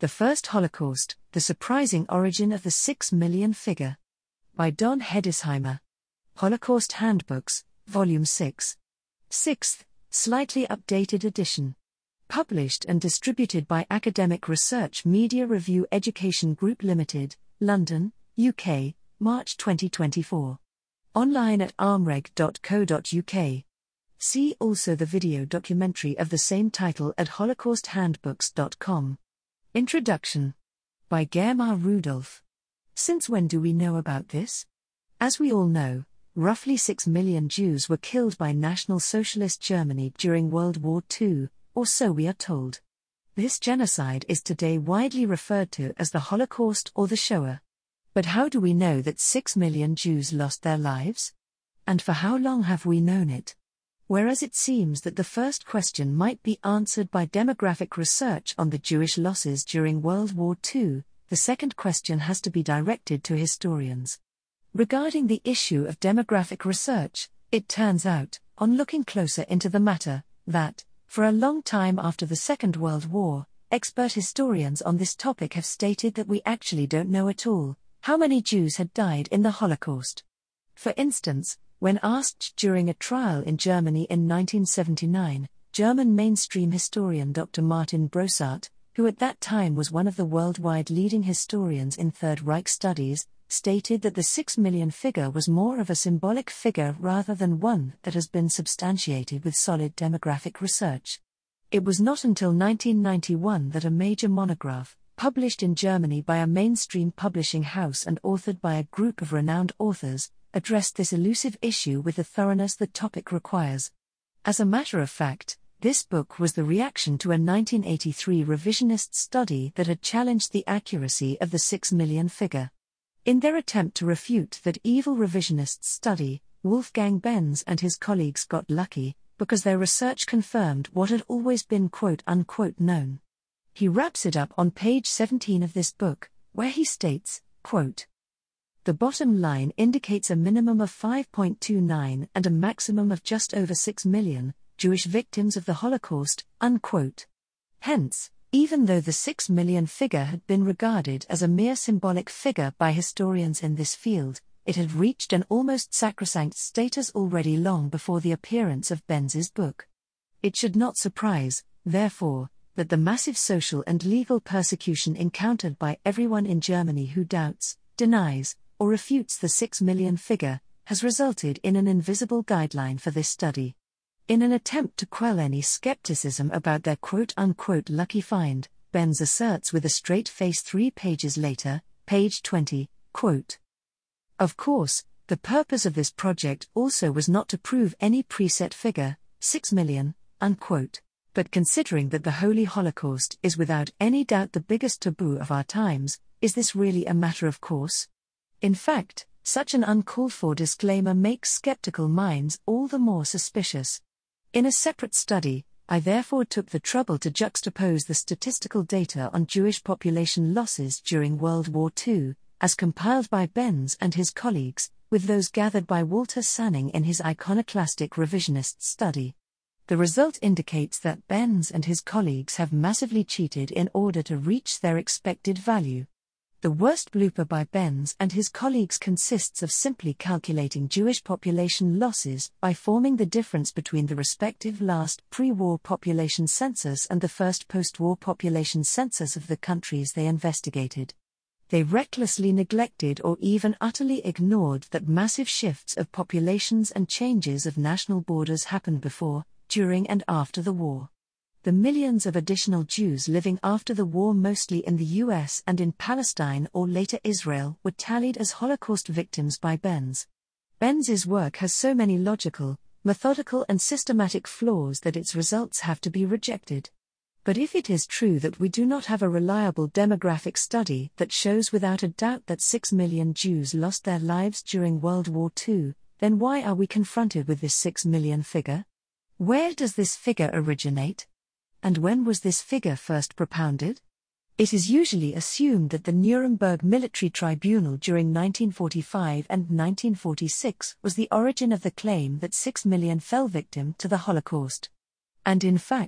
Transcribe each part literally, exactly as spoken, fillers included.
The First Holocaust, The Surprising Origin of the Six Million Figure. By Don Hedesheimer. Holocaust Handbooks, Volume six. sixth, slightly updated edition. Published and distributed by Academic Research Media Review Education Group Limited, London, U K, March twenty twenty-four. Online at armreg dot co dot U K. See also the video documentary of the same title at holocaust handbooks dot com. Introduction. By Germar Rudolph. Since when do we know about this? As we all know, roughly six million Jews were killed by National Socialist Germany during World War Two, or so we are told. This genocide is today widely referred to as the Holocaust or the Shoah. But how do we know that six million Jews lost their lives? And for how long have we known it? Whereas it seems that the first question might be answered by demographic research on the Jewish losses during World War Two, the second question has to be directed to historians. Regarding the issue of demographic research, it turns out, on looking closer into the matter, that, for a long time after the Second World War, expert historians on this topic have stated that we actually don't know at all how many Jews had died in the Holocaust. For instance, when asked during a trial in Germany in nineteen seventy-nine, German mainstream historian Doctor Martin Brosart, who at that time was one of the worldwide leading historians in Third Reich studies, stated that the six million figure was more of a symbolic figure rather than one that has been substantiated with solid demographic research. It was not until nineteen ninety-one that a major monograph, published in Germany by a mainstream publishing house and authored by a group of renowned authors, addressed this elusive issue with the thoroughness the topic requires. As a matter of fact, this book was the reaction to a nineteen eighty-three revisionist study that had challenged the accuracy of the six million figure. In their attempt to refute that evil revisionist study, Wolfgang Benz and his colleagues got lucky, because their research confirmed what had always been quote-unquote known. He wraps it up on page seventeen of this book, where he states, quote, "The bottom line indicates a minimum of five point two nine and a maximum of just over six million Jewish victims of the Holocaust," unquote. Hence, even though the six million figure had been regarded as a mere symbolic figure by historians in this field, it had reached an almost sacrosanct status already long before the appearance of Benz's book. It should not surprise, therefore, that the massive social and legal persecution encountered by everyone in Germany who doubts, denies, or refutes the six million figure, has resulted in an invisible guideline for this study. In an attempt to quell any skepticism about their quote-unquote lucky find, Benz asserts with a straight face three pages later, page twenty, quote, "Of course, the purpose of this project also was not to prove any preset figure, six million, unquote. But considering that the Holy Holocaust is without any doubt the biggest taboo of our times, is this really a matter of course? In fact, such an uncalled-for disclaimer makes skeptical minds all the more suspicious. In a separate study, I therefore took the trouble to juxtapose the statistical data on Jewish population losses during World War Two, as compiled by Benz and his colleagues, with those gathered by Walter Sanning in his iconoclastic revisionist study. The result indicates that Benz and his colleagues have massively cheated in order to reach their expected value. The worst blooper by Benz and his colleagues consists of simply calculating Jewish population losses by forming the difference between the respective last pre-war population census and the first post-war population census of the countries they investigated. They recklessly neglected or even utterly ignored that massive shifts of populations and changes of national borders happened before, during and after the war. The millions of additional Jews living after the war mostly in the U S and in Palestine or later Israel were tallied as Holocaust victims by Benz. Benz's work has so many logical, methodical and systematic flaws that its results have to be rejected. But if it is true that we do not have a reliable demographic study that shows without a doubt that six million Jews lost their lives during World War Two, then why are we confronted with this six million figure? Where does this figure originate? And when was this figure first propounded? It is usually assumed that the Nuremberg Military Tribunal during nineteen forty-five and nineteen forty-six was the origin of the claim that six million fell victim to the Holocaust. And in fact,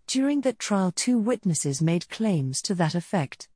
During that trial, two witnesses made claims to that effect.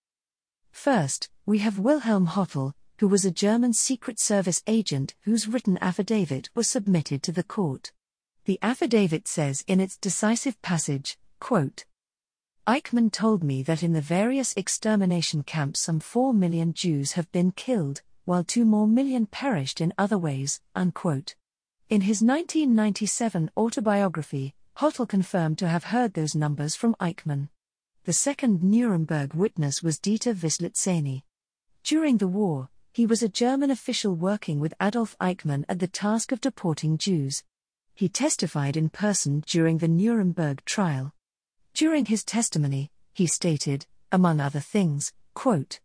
First, we have Wilhelm Hotel, who was a German Secret Service agent whose written affidavit was submitted to the court. The affidavit says in its decisive passage, quote, "Eichmann told me that in the various extermination camps some four million Jews have been killed, while two more million perished in other ways," unquote. In his nineteen ninety-seven autobiography, Hotel confirmed to have heard those numbers from Eichmann. The second Nuremberg witness was Dieter Wislitzeny. During the war, he was a German official working with Adolf Eichmann at the task of deporting Jews. He testified in person during the Nuremberg trial. During his testimony, he stated, among other things, quote,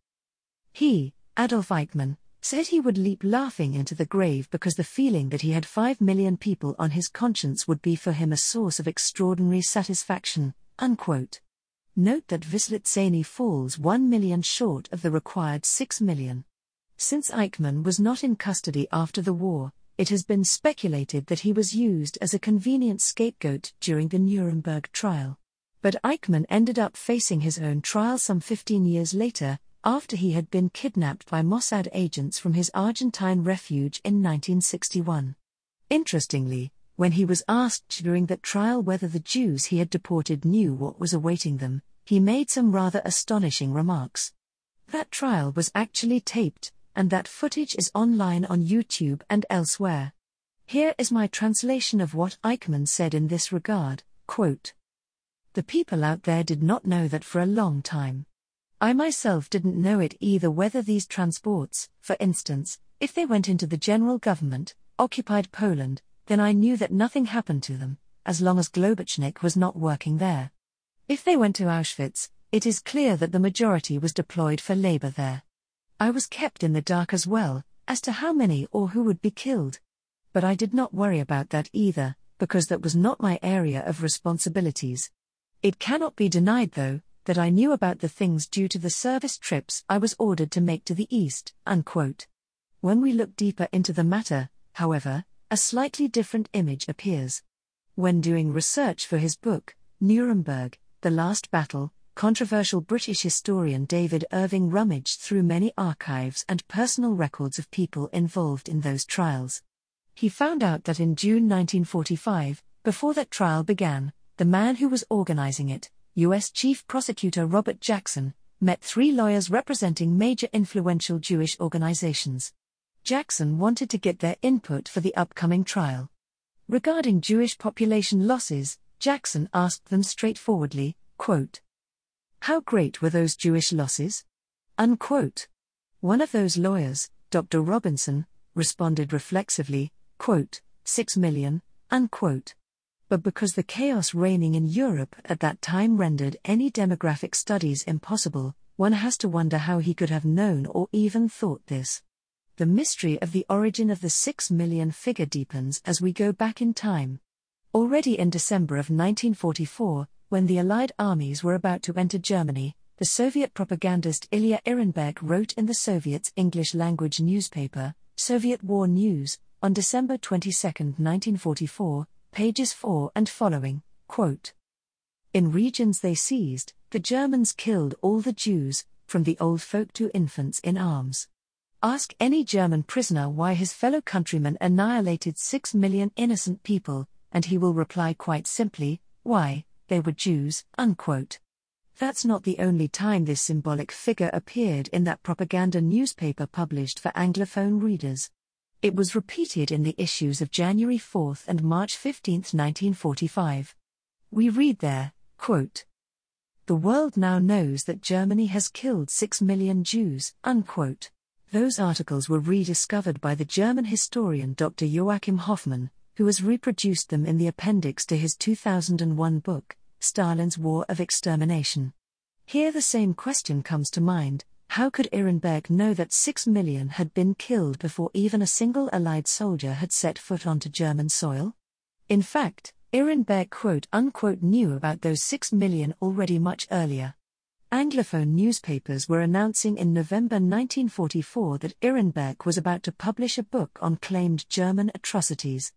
"He, Adolf Eichmann, said he would leap laughing into the grave because the feeling that he had five million people on his conscience would be for him a source of extraordinary satisfaction," unquote. Note that Wislitzeny falls one million short of the required six million. Since Eichmann was not in custody after the war, it has been speculated that he was used as a convenient scapegoat during the Nuremberg trial. But Eichmann ended up facing his own trial some fifteen years later, after he had been kidnapped by Mossad agents from his Argentine refuge in nineteen sixty-one. Interestingly, when he was asked during that trial whether the Jews he had deported knew what was awaiting them, he made some rather astonishing remarks. That trial was actually taped, and that footage is online on YouTube and elsewhere. Here is my translation of what Eichmann said in this regard, quote, "The people out there did not know that for a long time. I myself didn't know it either, whether these transports, for instance, if they went into the general government, occupied Poland, then I knew that nothing happened to them, as long as Globocnik was not working there. If they went to Auschwitz, it is clear that the majority was deployed for labor there. I was kept in the dark as well, as to how many or who would be killed. But I did not worry about that either, because that was not my area of responsibilities. It cannot be denied, though, that I knew about the things due to the service trips I was ordered to make to the East," unquote. When we look deeper into the matter, however, a slightly different image appears. When doing research for his book, Nuremberg, The Last Battle, controversial British historian David Irving rummaged through many archives and personal records of people involved in those trials. He found out that in June nineteen forty-five, before that trial began, the man who was organizing it, U S Chief Prosecutor Robert Jackson, met three lawyers representing major influential Jewish organizations. Jackson wanted to get their input for the upcoming trial. Regarding Jewish population losses, Jackson asked them straightforwardly, quote, "How great were those Jewish losses?" Unquote. One of those lawyers, Doctor Robinson, responded reflexively, quote, six million, unquote. But because the chaos reigning in Europe at that time rendered any demographic studies impossible, one has to wonder how he could have known or even thought this. The mystery of the origin of the six million figure deepens as we go back in time. Already in December of nineteen forty-four, when the Allied armies were about to enter Germany, the Soviet propagandist Ilya Ehrenberg wrote in the Soviet's English-language newspaper, Soviet War News, on December twenty-second, nineteen forty-four, pages four and following, quote, "In regions they seized, the Germans killed all the Jews, from the old folk to infants in arms. Ask any German prisoner why his fellow countrymen annihilated six million innocent people, and he will reply quite simply, why, they were Jews," unquote. That's not the only time this symbolic figure appeared in that propaganda newspaper published for Anglophone readers. It was repeated in the issues of January fourth and March fifteenth, nineteen forty-five. We read there, quote, "The world now knows that Germany has killed six million Jews," unquote. Those articles were rediscovered by the German historian Doctor Joachim Hoffmann, who has reproduced them in the appendix to his two thousand one book, Stalin's War of Extermination. Here the same question comes to mind: how could Ehrenberg know that six million had been killed before even a single Allied soldier had set foot onto German soil? In fact, Ehrenberg quote-unquote knew about those six million already much earlier. Anglophone newspapers were announcing in November nineteen forty-four that Ehrenberg was about to publish a book on claimed German atrocities.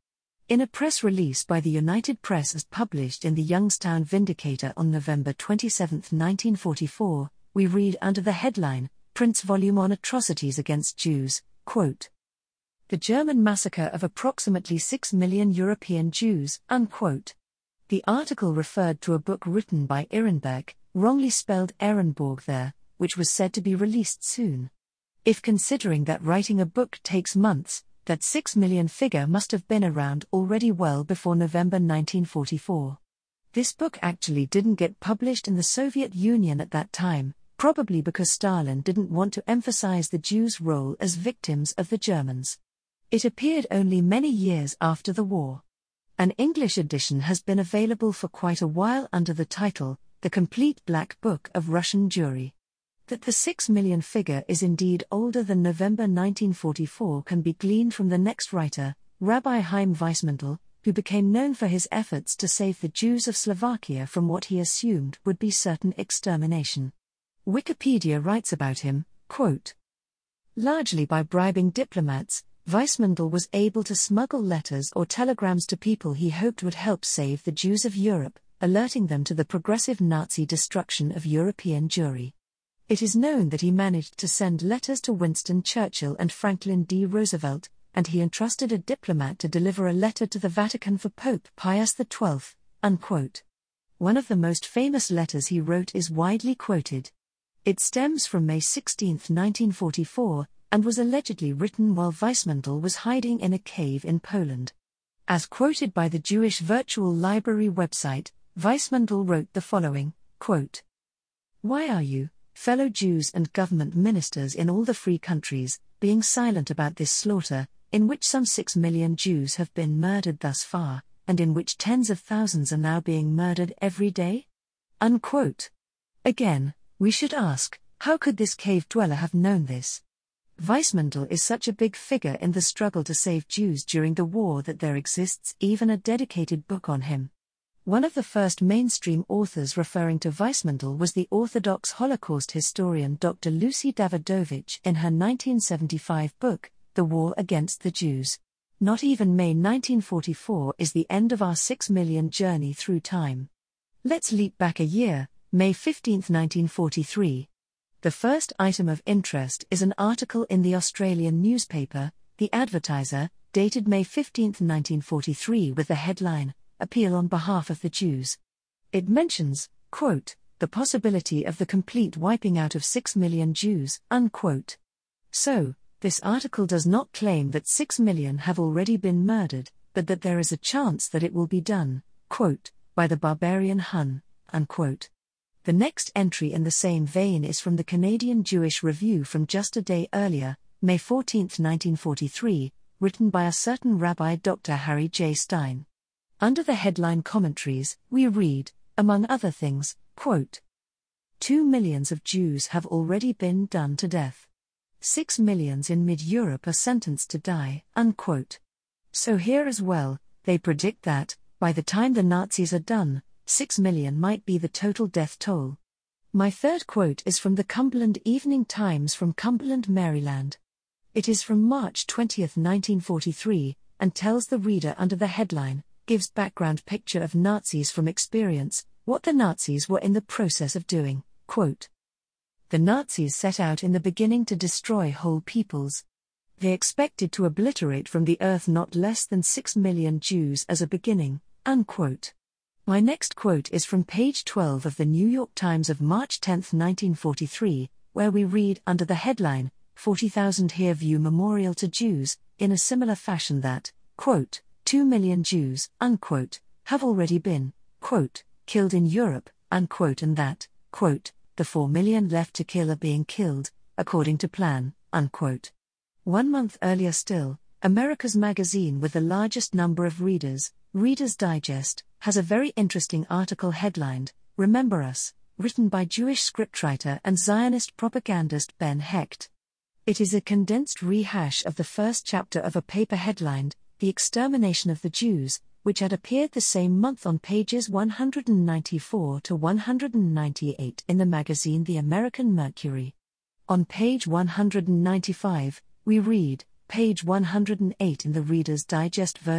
In a press release by the United Press as published in the Youngstown Vindicator on November twenty-seventh, nineteen forty-four, we read under the headline, Prince Volume on Atrocities Against Jews, quote, "The German Massacre of Approximately six million European Jews," unquote. The article referred to a book written by Ehrenberg, wrongly spelled Ehrenborg there, which was said to be released soon. If considering that writing a book takes months, that six million figure must have been around already well before November nineteen forty-four. This book actually didn't get published in the Soviet Union at that time, probably because Stalin didn't want to emphasize the Jews' role as victims of the Germans. It appeared only many years after the war. An English edition has been available for quite a while under the title, The Complete Black Book of Russian Jewry. That the six million figure is indeed older than November nineteen forty-four can be gleaned from the next writer, Rabbi Chaim Weissmantel, who became known for his efforts to save the Jews of Slovakia from what he assumed would be certain extermination. Wikipedia writes about him, quote, "Largely by bribing diplomats, Weissmantel was able to smuggle letters or telegrams to people he hoped would help save the Jews of Europe, alerting them to the progressive Nazi destruction of European Jewry. It is known that he managed to send letters to Winston Churchill and Franklin D. Roosevelt, and he entrusted a diplomat to deliver a letter to the Vatican for Pope Pius the twelfth, unquote. One of the most famous letters he wrote is widely quoted. It stems from May sixteenth, nineteen forty-four, and was allegedly written while Weissmantel was hiding in a cave in Poland. As quoted by the Jewish Virtual Library website, Weissmantel wrote the following, quote, "Why are you, fellow Jews and government ministers in all the free countries, being silent about this slaughter, in which some six million Jews have been murdered thus far, and in which tens of thousands are now being murdered every day?" Unquote. Again, we should ask, how could this cave dweller have known this? Weissmantel is such a big figure in the struggle to save Jews during the war that there exists even a dedicated book on him. One of the first mainstream authors referring to Weissmantel was the Orthodox Holocaust historian Doctor Lucy Davidovich in her nineteen seventy-five book, The War Against the Jews. Not even May nineteen forty-four is the end of our six million journey through time. Let's leap back a year, May fifteenth, nineteen forty-three. The first item of interest is an article in the Australian newspaper, The Advertiser, dated May fifteenth, nineteen forty-three with the headline, Appeal on Behalf of the Jews. It mentions, quote, the possibility of the complete wiping out of six million Jews, unquote. So, this article does not claim that six million have already been murdered, but that there is a chance that it will be done, quote, by the barbarian Hun, unquote. The next entry in the same vein is from the Canadian Jewish Review from just a day earlier, May fourteenth, nineteen forty-three, written by a certain Rabbi Doctor Harry J. Stein. Under the headline commentaries, we read, among other things, quote, Two millions of Jews have already been done to death. Six millions in mid-Europe are sentenced to die, unquote. So here as well, they predict that, by the time the Nazis are done, six million might be the total death toll. My third quote is from the Cumberland Evening Times from Cumberland, Maryland. It is from March twentieth, nineteen forty-three, and tells the reader under the headline, gives background picture of Nazis from experience, what the Nazis were in the process of doing, quote. The Nazis set out in the beginning to destroy whole peoples. They expected to obliterate from the earth not less than six million Jews as a beginning, unquote. My next quote is from page twelve of the New York Times of March tenth, nineteen forty-three, where we read under the headline, forty thousand here view memorial to Jews, in a similar fashion that, quote, two million Jews, unquote, have already been, quote, killed in Europe, unquote, and that, quote, the four million left to kill are being killed, according to plan, unquote. One month earlier still, America's magazine with the largest number of readers, Reader's Digest, has a very interesting article headlined, Remember Us, written by Jewish scriptwriter and Zionist propagandist Ben Hecht. It is a condensed rehash of the first chapter of a paper headlined, The Extermination of the Jews, which had appeared the same month on pages one hundred ninety-four to one hundred ninety-eight in the magazine The American Mercury. On page one hundred ninety-five, we read, page one hundred eight in the Reader's Digest version,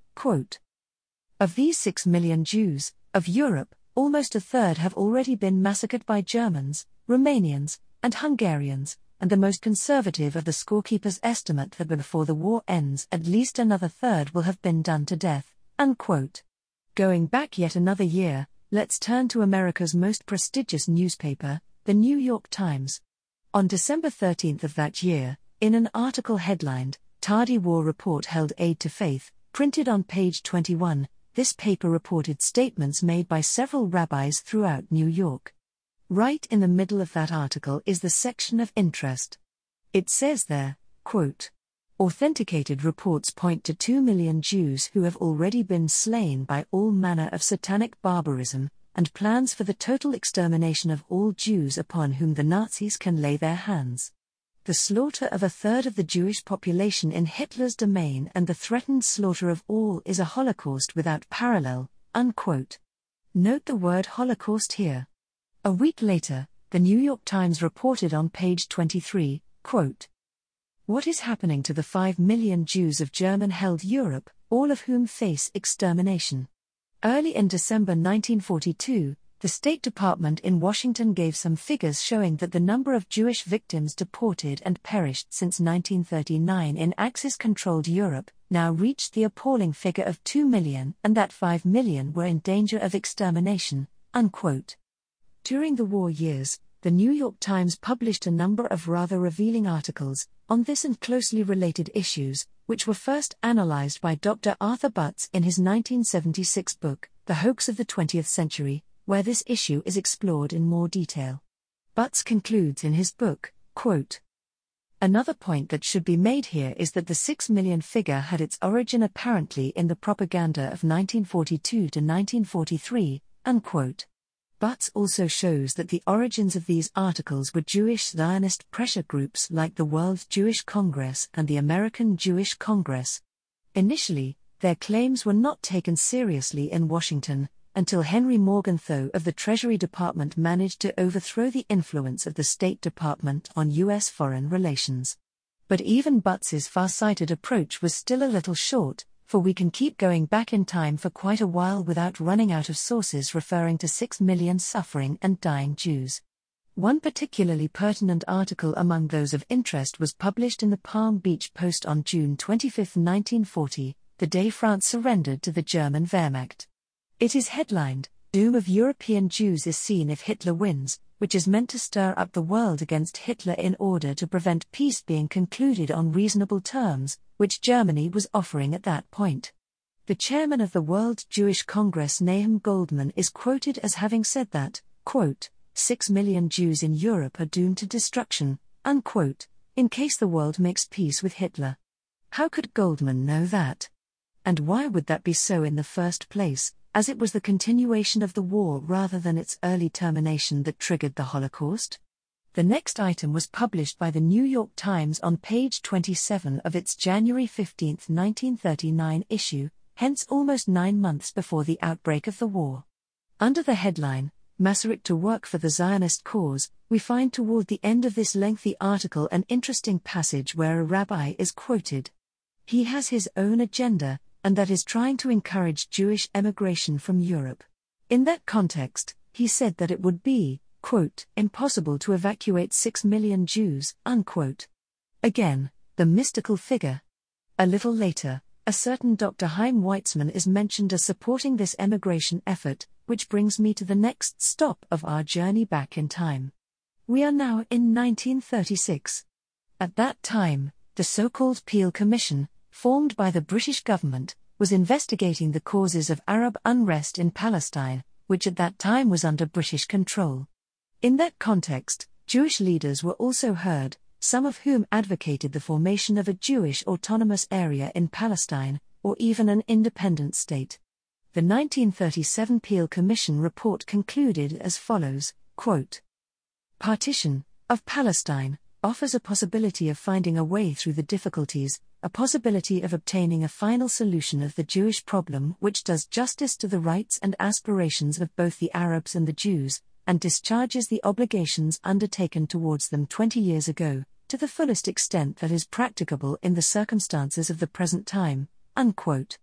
quote, "Of these six million Jews, of Europe, almost a third have already been massacred by Germans, Romanians, and Hungarians, and the most conservative of the scorekeepers estimate that before the war ends at least another third will have been done to death," unquote. Going back yet another year, let's turn to America's most prestigious newspaper, the New York Times. On December thirteenth of that year, in an article headlined, "Tardy War Report Held Aid to Faith," printed on page twenty-one, this paper reported statements made by several rabbis throughout New York. Right in the middle of that article is the section of interest. It says there, quote, "Authenticated reports point to two million Jews who have already been slain by all manner of satanic barbarism, and plans for the total extermination of all Jews upon whom the Nazis can lay their hands. The slaughter of a third of the Jewish population in Hitler's domain and the threatened slaughter of all is a Holocaust without parallel," unquote. Note the word Holocaust here. A week later, the New York Times reported on page twenty-three, quote, "What is happening to the five million Jews of German-held Europe, all of whom face extermination?" Early in December nineteen forty-two, the State Department in Washington gave some figures showing that the number of Jewish victims deported and perished since nineteen thirty-nine in Axis-controlled Europe now reached the appalling figure of two million and that five million were in danger of extermination, unquote. During the war years, the New York Times published a number of rather revealing articles on this and closely related issues, which were first analyzed by Doctor Arthur Butts in his nineteen seventy-six book, The Hoax of the twentieth Century, where this issue is explored in more detail. Butts concludes in his book, quote, "Another point that should be made here is that the six million figure had its origin apparently in the propaganda of nineteen forty-two to nineteen forty-three, unquote. Butts also shows that the origins of these articles were Jewish Zionist pressure groups like the World Jewish Congress and the American Jewish Congress. Initially, their claims were not taken seriously in Washington, until Henry Morgenthau of the Treasury Department managed to overthrow the influence of the State Department on U S foreign relations. But even Butts's far-sighted approach was still a little short, for we can keep going back in time for quite a while without running out of sources referring to six million suffering and dying Jews. One particularly pertinent article among those of interest was published in the Palm Beach Post on June twenty-fifth, nineteen forty, the day France surrendered to the German Wehrmacht. It is headlined, "Doom of European Jews is Seen if Hitler Wins," which is meant to stir up the world against Hitler in order to prevent peace being concluded on reasonable terms, which Germany was offering at that point. The chairman of the World Jewish Congress, Nahum Goldman, is quoted as having said that, quote, six million Jews in Europe are doomed to destruction, unquote, in case the world makes peace with Hitler. How could Goldman know that? And why would that be so in the first place, as it was the continuation of the war rather than its early termination that triggered the Holocaust? The next item was published by the New York Times on page twenty-seven of its January fifteenth, nineteen thirty-nine issue, hence almost nine months before the outbreak of the war. Under the headline, "Masaryk to Work for the Zionist Cause," we find toward the end of this lengthy article an interesting passage where a rabbi is quoted. He has his own agenda, and that is trying to encourage Jewish emigration from Europe. In that context, he said that it would be, quote, impossible to evacuate six million Jews, unquote. Again, the mystical figure. A little later, a certain Doctor Chaim Weizmann is mentioned as supporting this emigration effort, which brings me to the next stop of our journey back in time. We are now in nineteen thirty-six. At that time, the so-called Peel Commission, formed by the British government, was investigating the causes of Arab unrest in Palestine, which at that time was under British control. In that context, Jewish leaders were also heard, some of whom advocated the formation of a Jewish autonomous area in Palestine, or even an independent state. The nineteen thirty-seven Peel Commission report concluded as follows, quote, "Partition of Palestine offers a possibility of finding a way through the difficulties, a possibility of obtaining a final solution of the Jewish problem which does justice to the rights and aspirations of both the Arabs and the Jews, and discharges the obligations undertaken towards them twenty years ago, to the fullest extent that is practicable in the circumstances of the present time," unquote.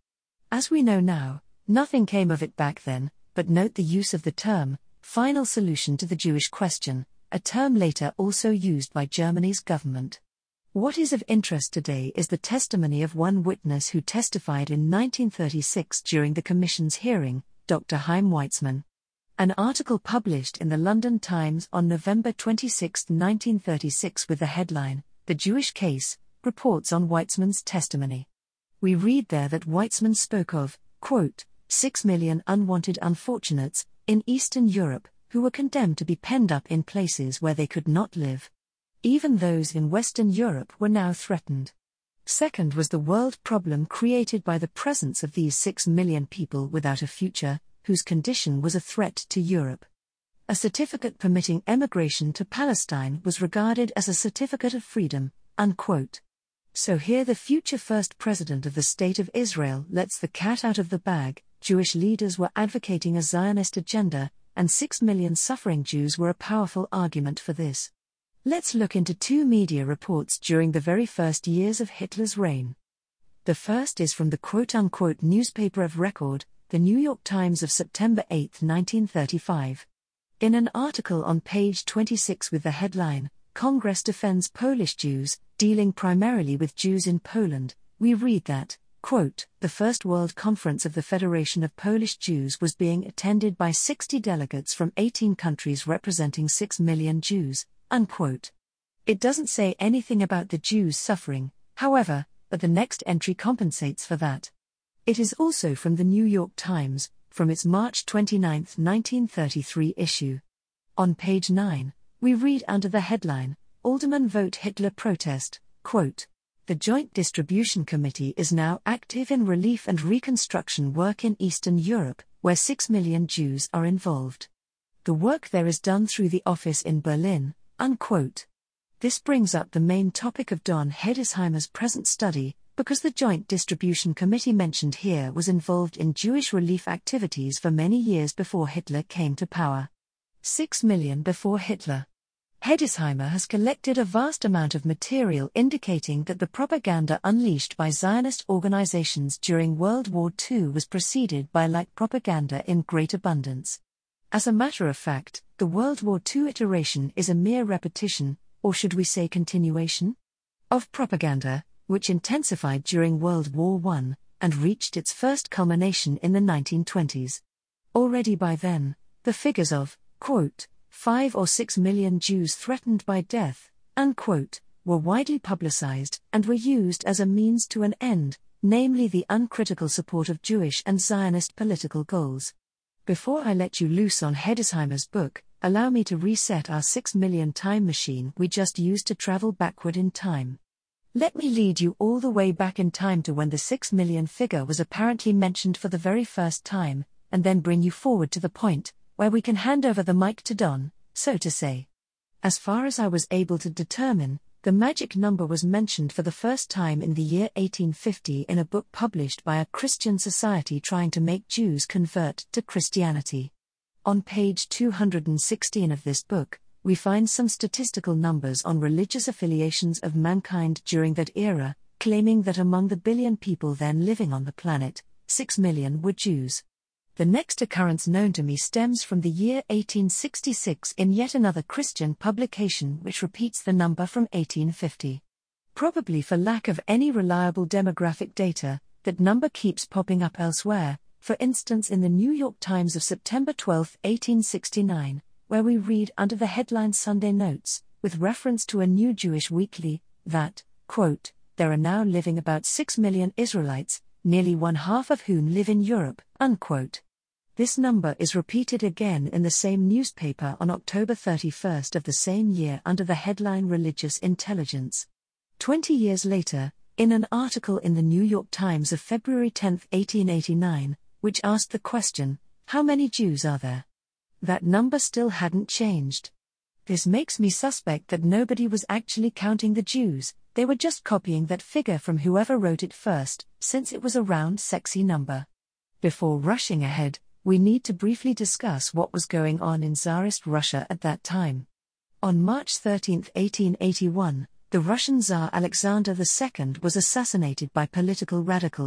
As we know now, nothing came of it back then, but note the use of the term, final solution to the Jewish question, a term later also used by Germany's government. What is of interest today is the testimony of one witness who testified in nineteen thirty-six during the Commission's hearing, Doctor Chaim Weizmann. An article published in the London Times on November twenty-sixth, nineteen thirty-six with the headline, "The Jewish Case," reports on Weizmann's testimony. We read there that Weizmann spoke of, quote, six million unwanted unfortunates, in Eastern Europe, who were condemned to be penned up in places where they could not live. Even those in Western Europe were now threatened. Second was the world problem created by the presence of these six million people without a future, whose condition was a threat to Europe. A certificate permitting emigration to Palestine was regarded as a certificate of freedom, unquote. So here the future first president of the State of Israel lets the cat out of the bag. Jewish leaders were advocating a Zionist agenda, and six million suffering Jews were a powerful argument for this. Let's look into two media reports during the very first years of Hitler's reign. The first is from the quote-unquote newspaper of record, the New York Times of September eighth, nineteen thirty-five. In an article on page twenty-six with the headline, "Congress Defends Polish Jews," dealing primarily with Jews in Poland, we read that, quote, "The First World Conference of the Federation of Polish Jews was being attended by sixty delegates from eighteen countries representing six million Jews," unquote. It doesn't say anything about the Jews suffering, however, but the next entry compensates for that. It is also from the New York Times, from its March twenty-ninth, nineteen thirty-three issue. On page nine, we read under the headline, "Aldermen Vote Hitler Protest," quote, "The Joint Distribution Committee is now active in relief and reconstruction work in Eastern Europe, where six million Jews are involved. The work there is done through the office in Berlin," unquote. This brings up the main topic of Don Hedisheimer's present study, because the Joint Distribution Committee mentioned here was involved in Jewish relief activities for many years before Hitler came to power. Six million before Hitler. Hedisheimer has collected a vast amount of material indicating that the propaganda unleashed by Zionist organizations during World War Two was preceded by like propaganda in great abundance. As a matter of fact, the World War Two iteration is a mere repetition, or should we say continuation, of propaganda, which intensified during World War One, and reached its first culmination in the nineteen twenties. Already by then, the figures of, quote, five or six million Jews threatened by death, unquote, were widely publicized and were used as a means to an end, namely the uncritical support of Jewish and Zionist political goals. Before I let you loose on Hedisheimer's book, allow me to reset our six million time machine we just used to travel backward in time. Let me lead you all the way back in time to when the six million figure was apparently mentioned for the very first time, and then bring you forward to the point where we can hand over the mic to Don, so to say. As far as I was able to determine, the magic number was mentioned for the first time in the year eighteen fifty in a book published by a Christian society trying to make Jews convert to Christianity. On page two hundred sixteen of this book, we find some statistical numbers on religious affiliations of mankind during that era, claiming that among the billion people then living on the planet, six million were Jews. The next occurrence known to me stems from the year eighteen sixty-six in yet another Christian publication which repeats the number from eighteen fifty. Probably for lack of any reliable demographic data, that number keeps popping up elsewhere, for instance in the New York Times of September twelfth, eighteen sixty-nine, where we read under the headline Sunday Notes, with reference to a new Jewish weekly, that, quote, "There are now living about six million Israelites, nearly one half of whom live in Europe," unquote. This number is repeated again in the same newspaper on October thirty-first of the same year under the headline Religious Intelligence. Twenty years later, in an article in the New York Times of February tenth, eighteen eighty-nine, which asked the question, "How many Jews are there?" that number still hadn't changed. This makes me suspect that nobody was actually counting the Jews, they were just copying that figure from whoever wrote it first, since it was a round, sexy number. Before rushing ahead, we need to briefly discuss what was going on in Tsarist Russia at that time. On March thirteenth, eighteen eighty-one, the Russian Tsar Alexander the Second was assassinated by political radicals.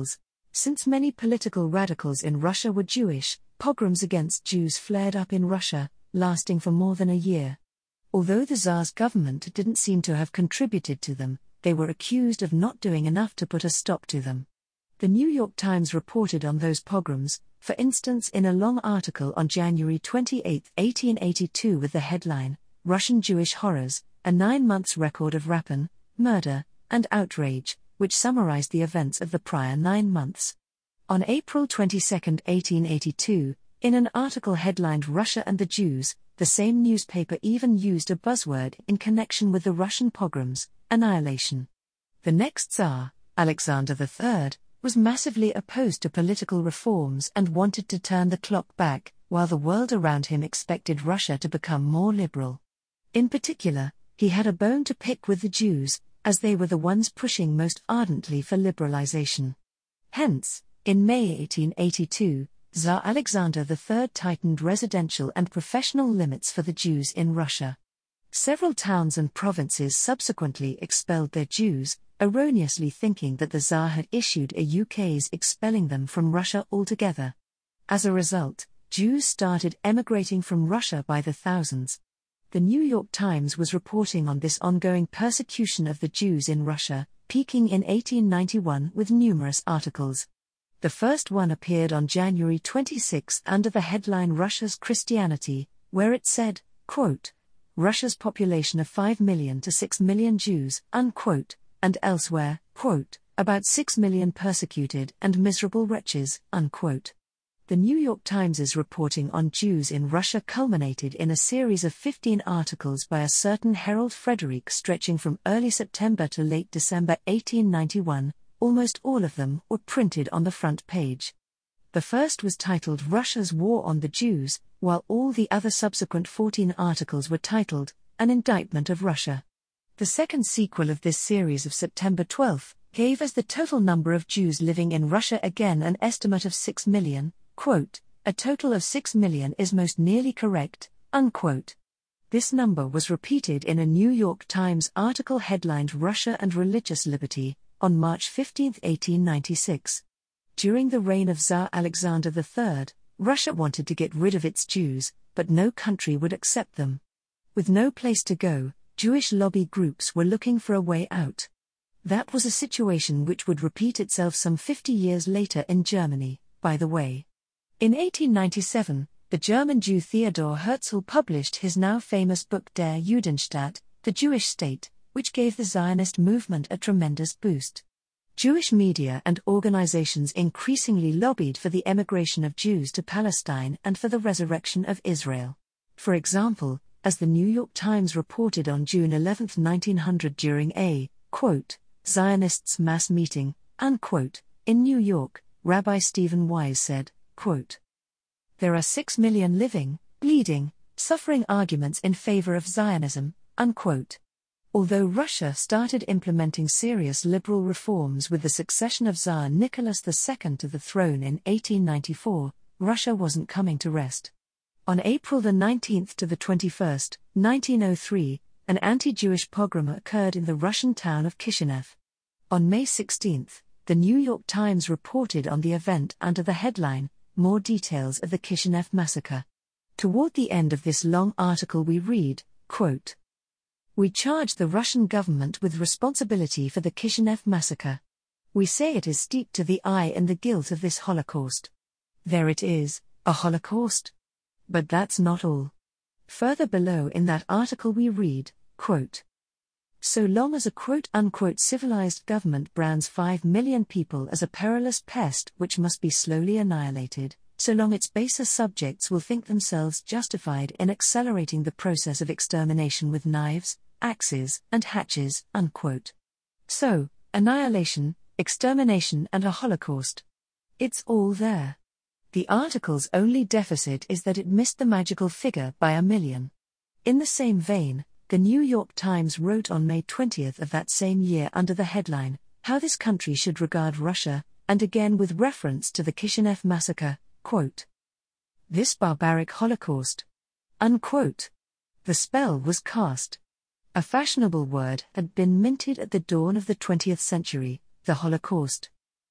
Since many political radicals in Russia were Jewish, pogroms against Jews flared up in Russia, lasting for more than a year. Although the Tsar's government didn't seem to have contributed to them, they were accused of not doing enough to put a stop to them. The New York Times reported on those pogroms, for instance in a long article on January twenty-eighth, eighteen eighty-two with the headline, Russian Jewish Horrors, a nine months record of rapine, murder, and outrage, which summarized the events of the prior nine months. On April twenty-second, eighteen eighty-two, in an article headlined Russia and the Jews, the same newspaper even used a buzzword in connection with the Russian pogroms, annihilation. The next Tsar, Alexander the Third, was massively opposed to political reforms and wanted to turn the clock back, while the world around him expected Russia to become more liberal. In particular, he had a bone to pick with the Jews, as they were the ones pushing most ardently for liberalization. Hence, in May eighteen eighty-two, Tsar Alexander the Third tightened residential and professional limits for the Jews in Russia. Several towns and provinces subsequently expelled their Jews, erroneously thinking that the Tsar had issued a ukase expelling them from Russia altogether. As a result, Jews started emigrating from Russia by the thousands. The New York Times was reporting on this ongoing persecution of the Jews in Russia, peaking in eighteen ninety-one with numerous articles. The first one appeared on January twenty-sixth under the headline Russia's Christianity, where it said, quote, Russia's population of five million to six million Jews, unquote, and elsewhere, quote, about six million persecuted and miserable wretches, unquote. The New York Times's reporting on Jews in Russia culminated in a series of fifteen articles by a certain Harold Frederick stretching from early September to late December eighteen ninety-one. Almost all of them were printed on the front page. The first was titled Russia's War on the Jews, while all the other subsequent fourteen articles were titled, An Indictment of Russia. The second sequel of this series of September twelfth gave as the total number of Jews living in Russia again an estimate of six million, quote, a total of six million is most nearly correct, unquote. This number was repeated in a New York Times article headlined Russia and Religious Liberty, on March fifteenth, eighteen ninety-six. During the reign of Tsar Alexander the Third, Russia wanted to get rid of its Jews, but no country would accept them. With no place to go, Jewish lobby groups were looking for a way out. That was a situation which would repeat itself some fifty years later in Germany, by the way. In eighteen ninety-seven, the German Jew Theodor Herzl published his now famous book Der Judenstaat, The Jewish State, which gave the Zionist movement a tremendous boost. Jewish media and organizations increasingly lobbied for the emigration of Jews to Palestine and for the resurrection of Israel. For example, as the New York Times reported on June eleventh, nineteen hundred during a, quote, Zionists' mass meeting, unquote, in New York, Rabbi Stephen Wise said, quote, there are six million living, bleeding, suffering arguments in favor of Zionism, unquote. Although Russia started implementing serious liberal reforms with the succession of Tsar Nicholas the Second to the throne in eighteen ninety-four, Russia wasn't coming to rest. On April the nineteenth to the twenty-first, nineteen oh three, an anti-Jewish pogrom occurred in the Russian town of Kishinev. On May sixteenth, the New York Times reported on the event under the headline, More Details of the Kishinev Massacre. Toward the end of this long article we read, quote, we charge the Russian government with responsibility for the Kishinev massacre. We say it is steeped to the eye in the guilt of this Holocaust. There it is, a Holocaust. But that's not all. Further below in that article we read, quote, so long as a quote-unquote civilized government brands five million people as a perilous pest which must be slowly annihilated, so long its baser subjects will think themselves justified in accelerating the process of extermination with knives, axes, and hatches, unquote. So, annihilation, extermination and a Holocaust. It's all there. The article's only deficit is that it missed the magical figure by a million. In the same vein, the New York Times wrote on May twentieth of that same year under the headline, How This Country Should Regard Russia, and again with reference to the Kishinev massacre, quote, this barbaric Holocaust, unquote. The spell was cast. A fashionable word had been minted at the dawn of the twentieth century, the Holocaust.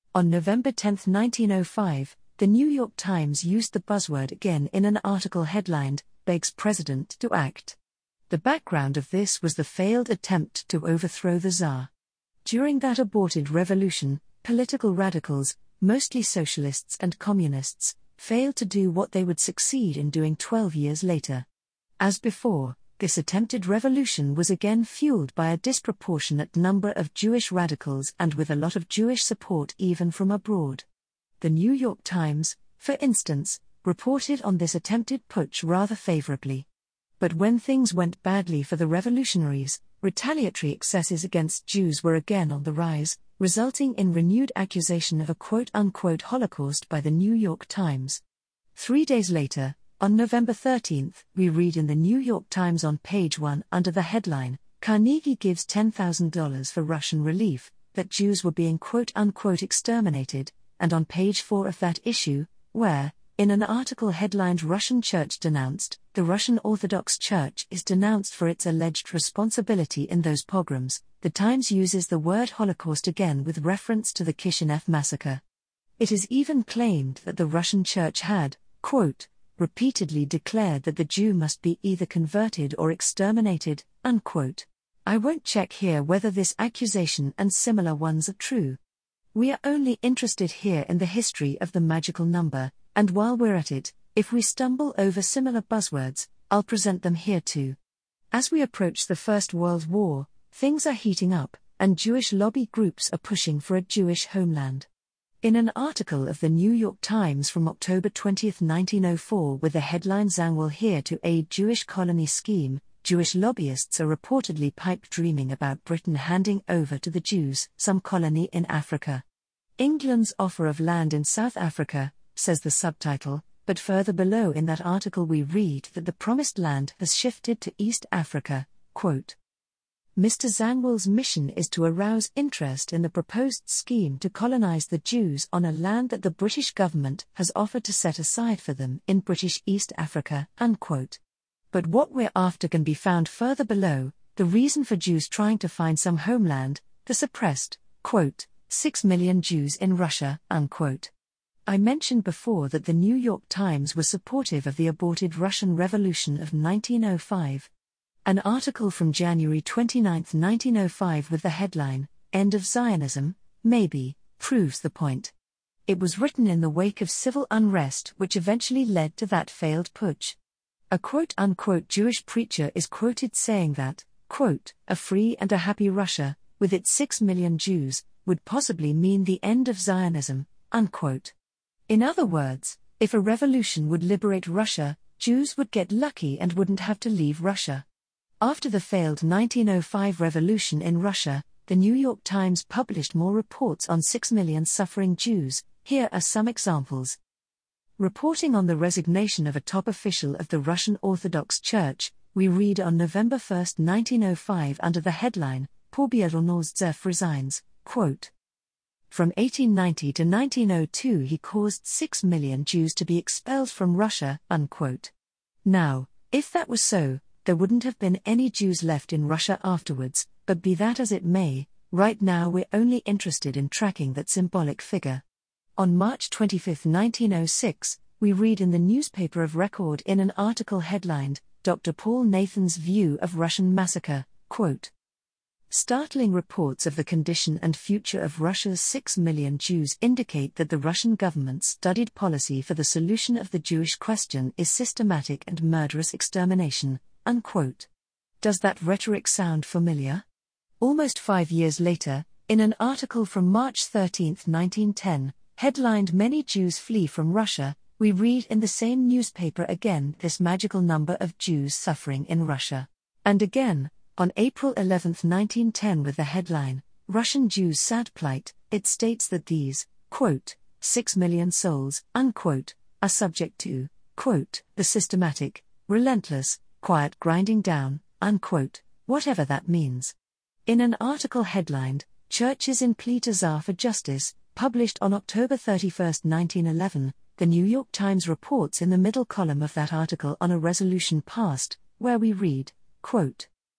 On November tenth, nineteen oh five, the New York Times used the buzzword again in an article headlined, "Begs President to Act." The background of this was the failed attempt to overthrow the Tsar. During that aborted revolution, political radicals, mostly socialists and communists, failed to do what they would succeed in doing twelve years later. As before, this attempted revolution was again fueled by a disproportionate number of Jewish radicals and with a lot of Jewish support even from abroad. The New York Times, for instance, reported on this attempted putsch rather favorably. But when things went badly for the revolutionaries, retaliatory excesses against Jews were again on the rise, resulting in renewed accusation of a quote-unquote Holocaust by the New York Times. Three days later, on November thirteenth, we read in the New York Times on page one under the headline, "Carnegie gives ten thousand dollars for Russian relief," that Jews were being quote-unquote exterminated, and on page four of that issue, where, in an article headlined "Russian Church Denounced," the Russian Orthodox Church is denounced for its alleged responsibility in those pogroms, the Times uses the word Holocaust again with reference to the Kishinev massacre. It is even claimed that the Russian Church had, quote, repeatedly declared that the Jew must be either converted or exterminated, unquote. I won't check here whether this accusation and similar ones are true. We are only interested here in the history of the magical number, and while we're at it, if we stumble over similar buzzwords, I'll present them here too. As we approach the First World War, things are heating up, and Jewish lobby groups are pushing for a Jewish homeland. In an article of the New York Times from October twentieth, nineteen oh four with the headline "Zangwill here to aid Jewish colony scheme," Jewish lobbyists are reportedly pipe-dreaming about Britain handing over to the Jews some colony in Africa. England's offer of land in South Africa, says the subtitle, but further below in that article we read that the promised land has shifted to East Africa, quote. Mister Zangwill's mission is to arouse interest in the proposed scheme to colonize the Jews on a land that the British government has offered to set aside for them in British East Africa, unquote. But what we're after can be found further below, the reason for Jews trying to find some homeland, the suppressed, quote, six million Jews in Russia, unquote. I mentioned before that the New York Times was supportive of the aborted Russian Revolution of nineteen oh five. An article from January twenty-ninth, nineteen oh five with the headline, "End of Zionism, Maybe," proves the point. It was written in the wake of civil unrest which eventually led to that failed putsch. A quote-unquote Jewish preacher is quoted saying that, quote, "a free and a happy Russia, with its six million Jews, would possibly mean the end of Zionism," unquote. In other words, if a revolution would liberate Russia, Jews would get lucky and wouldn't have to leave Russia. After the failed nineteen oh five revolution in Russia, the New York Times published more reports on six million suffering Jews. Here are some examples. Reporting on the resignation of a top official of the Russian Orthodox Church, we read on November first, nineteen oh five under the headline, "Pobyedonostsef resigns," quote. From eighteen ninety to nineteen oh two he caused six million Jews to be expelled from Russia, unquote. Now, if that was so, there wouldn't have been any Jews left in Russia afterwards, but be that as it may, right now we're only interested in tracking that symbolic figure. On March twenty-fifth, nineteen oh six, we read in the newspaper of record in an article headlined, "Doctor Paul Nathan's View of Russian Massacre," quote. Startling reports of the condition and future of Russia's six million Jews indicate that the Russian government's studied policy for the solution of the Jewish question is systematic and murderous extermination, unquote. Does that rhetoric sound familiar? Almost five years later, in an article from March thirteenth, nineteen ten, headlined "Many Jews Flee from Russia," we read in the same newspaper again this magical number of Jews suffering in Russia. And again, on April eleventh, nineteen ten with the headline, "Russian Jews' Sad Plight," it states that these, quote, six million souls, unquote, are subject to, quote, the systematic, relentless, quiet grinding down, unquote, whatever that means. In an article headlined, "Churches in Plea to Tsar for Justice," published on October thirty-first, nineteen eleven, the New York Times reports in the middle column of that article on a resolution passed, where we read, quote,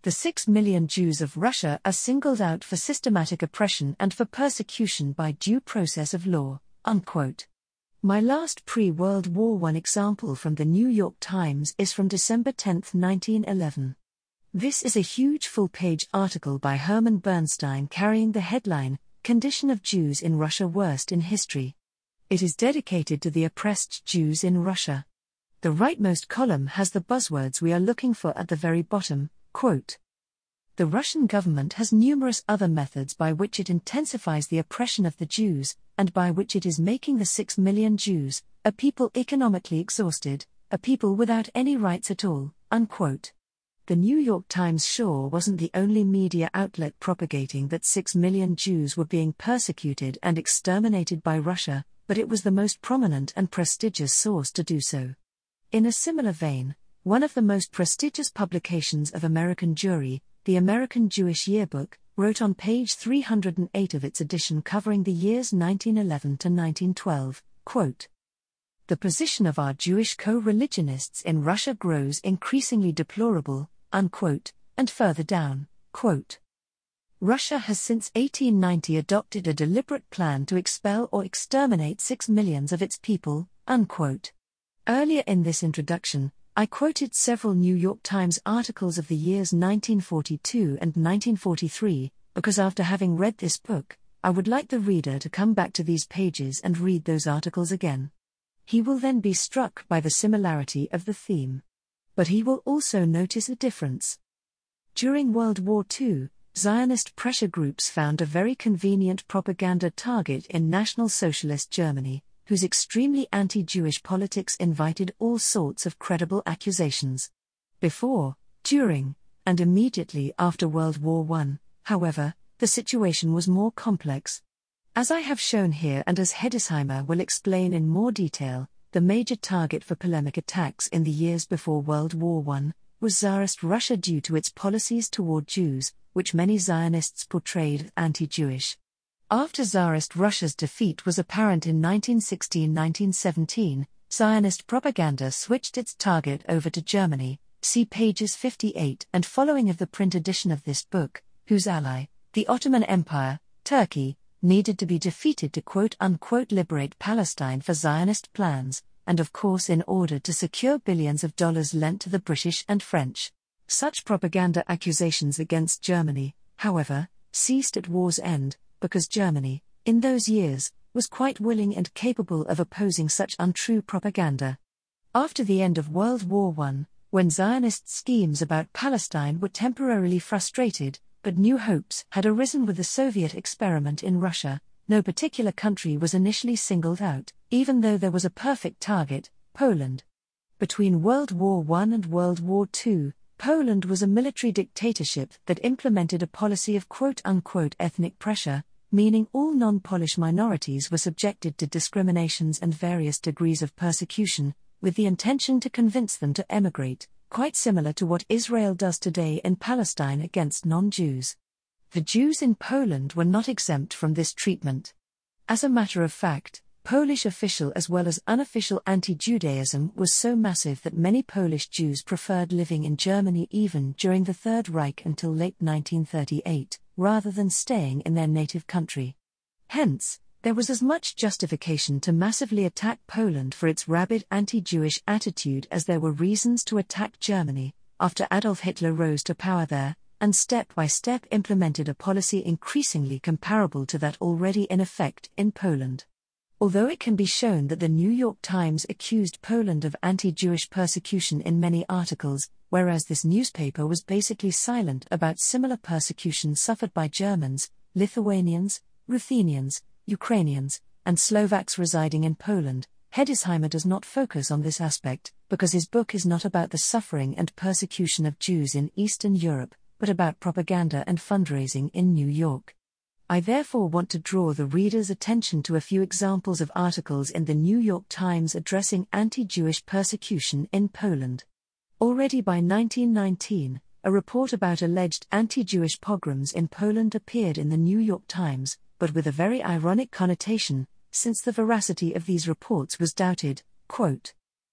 The six million Jews of Russia are singled out for systematic oppression and for persecution by due process of law, unquote. My last pre-World War One example from the New York Times is from December tenth, nineteen eleven. This is a huge full-page article by Herman Bernstein carrying the headline, Condition of Jews in Russia Worst in History. It is dedicated to the oppressed Jews in Russia. The rightmost column has the buzzwords we are looking for at the very bottom, quote. The Russian government has numerous other methods by which it intensifies the oppression of the Jews, and by which it is making the six million Jews, a people economically exhausted, a people without any rights at all, unquote. The New York Times sure wasn't the only media outlet propagating that six million Jews were being persecuted and exterminated by Russia, but it was the most prominent and prestigious source to do so. In a similar vein, one of the most prestigious publications of American Jewry, the American Jewish Yearbook, wrote on page three hundred eight of its edition covering the years nineteen eleven to nineteen twelve, quote, the position of our Jewish co-religionists in Russia grows increasingly deplorable, unquote, and further down, quote, Russia has since eighteen ninety adopted a deliberate plan to expel or exterminate six millions of its people, unquote. Earlier in this introduction, I quoted several New York Times articles of the years nineteen forty-two and nineteen forty-three, because after having read this book, I would like the reader to come back to these pages and read those articles again. He will then be struck by the similarity of the theme. But he will also notice a difference. During World War Two, Zionist pressure groups found a very convenient propaganda target in National Socialist Germany, whose extremely anti-Jewish politics invited all sorts of credible accusations. Before, during, and immediately after World War One, however, the situation was more complex. As I have shown here and as Hedisheimer will explain in more detail, the major target for polemic attacks in the years before World War One was Tsarist Russia due to its policies toward Jews, which many Zionists portrayed as anti-Jewish. After Tsarist Russia's defeat was apparent in nineteen sixteen to nineteen seventeen, Zionist propaganda switched its target over to Germany, see pages fifty-eight and following of the print edition of this book, whose ally, the Ottoman Empire, Turkey, needed to be defeated to quote-unquote liberate Palestine for Zionist plans, and of course in order to secure billions of dollars lent to the British and French. Such propaganda accusations against Germany, however, ceased at war's end, because Germany, in those years, was quite willing and capable of opposing such untrue propaganda. After the end of World War One, when Zionist schemes about Palestine were temporarily frustrated, but new hopes had arisen with the Soviet experiment in Russia, no particular country was initially singled out, even though there was a perfect target, Poland. Between World War One and World War Two, Poland was a military dictatorship that implemented a policy of quote-unquote ethnic pressure, meaning all non-Polish minorities were subjected to discriminations and various degrees of persecution, with the intention to convince them to emigrate, quite similar to what Israel does today in Palestine against non-Jews. The Jews in Poland were not exempt from this treatment. As a matter of fact, Polish official as well as unofficial anti-Judaism was so massive that many Polish Jews preferred living in Germany even during the Third Reich until late nineteen thirty-eight, rather than staying in their native country. Hence, there was as much justification to massively attack Poland for its rabid anti-Jewish attitude as there were reasons to attack Germany, after Adolf Hitler rose to power there, and step by step implemented a policy increasingly comparable to that already in effect in Poland. Although it can be shown that the New York Times accused Poland of anti-Jewish persecution in many articles, whereas this newspaper was basically silent about similar persecution suffered by Germans, Lithuanians, Ruthenians, Ukrainians, and Slovaks residing in Poland, Hedisheimer does not focus on this aspect, because his book is not about the suffering and persecution of Jews in Eastern Europe, but about propaganda and fundraising in New York. I therefore want to draw the reader's attention to a few examples of articles in the New York Times addressing anti-Jewish persecution in Poland. Already by nineteen nineteen, a report about alleged anti-Jewish pogroms in Poland appeared in the New York Times, but with a very ironic connotation, since the veracity of these reports was doubted. Quote,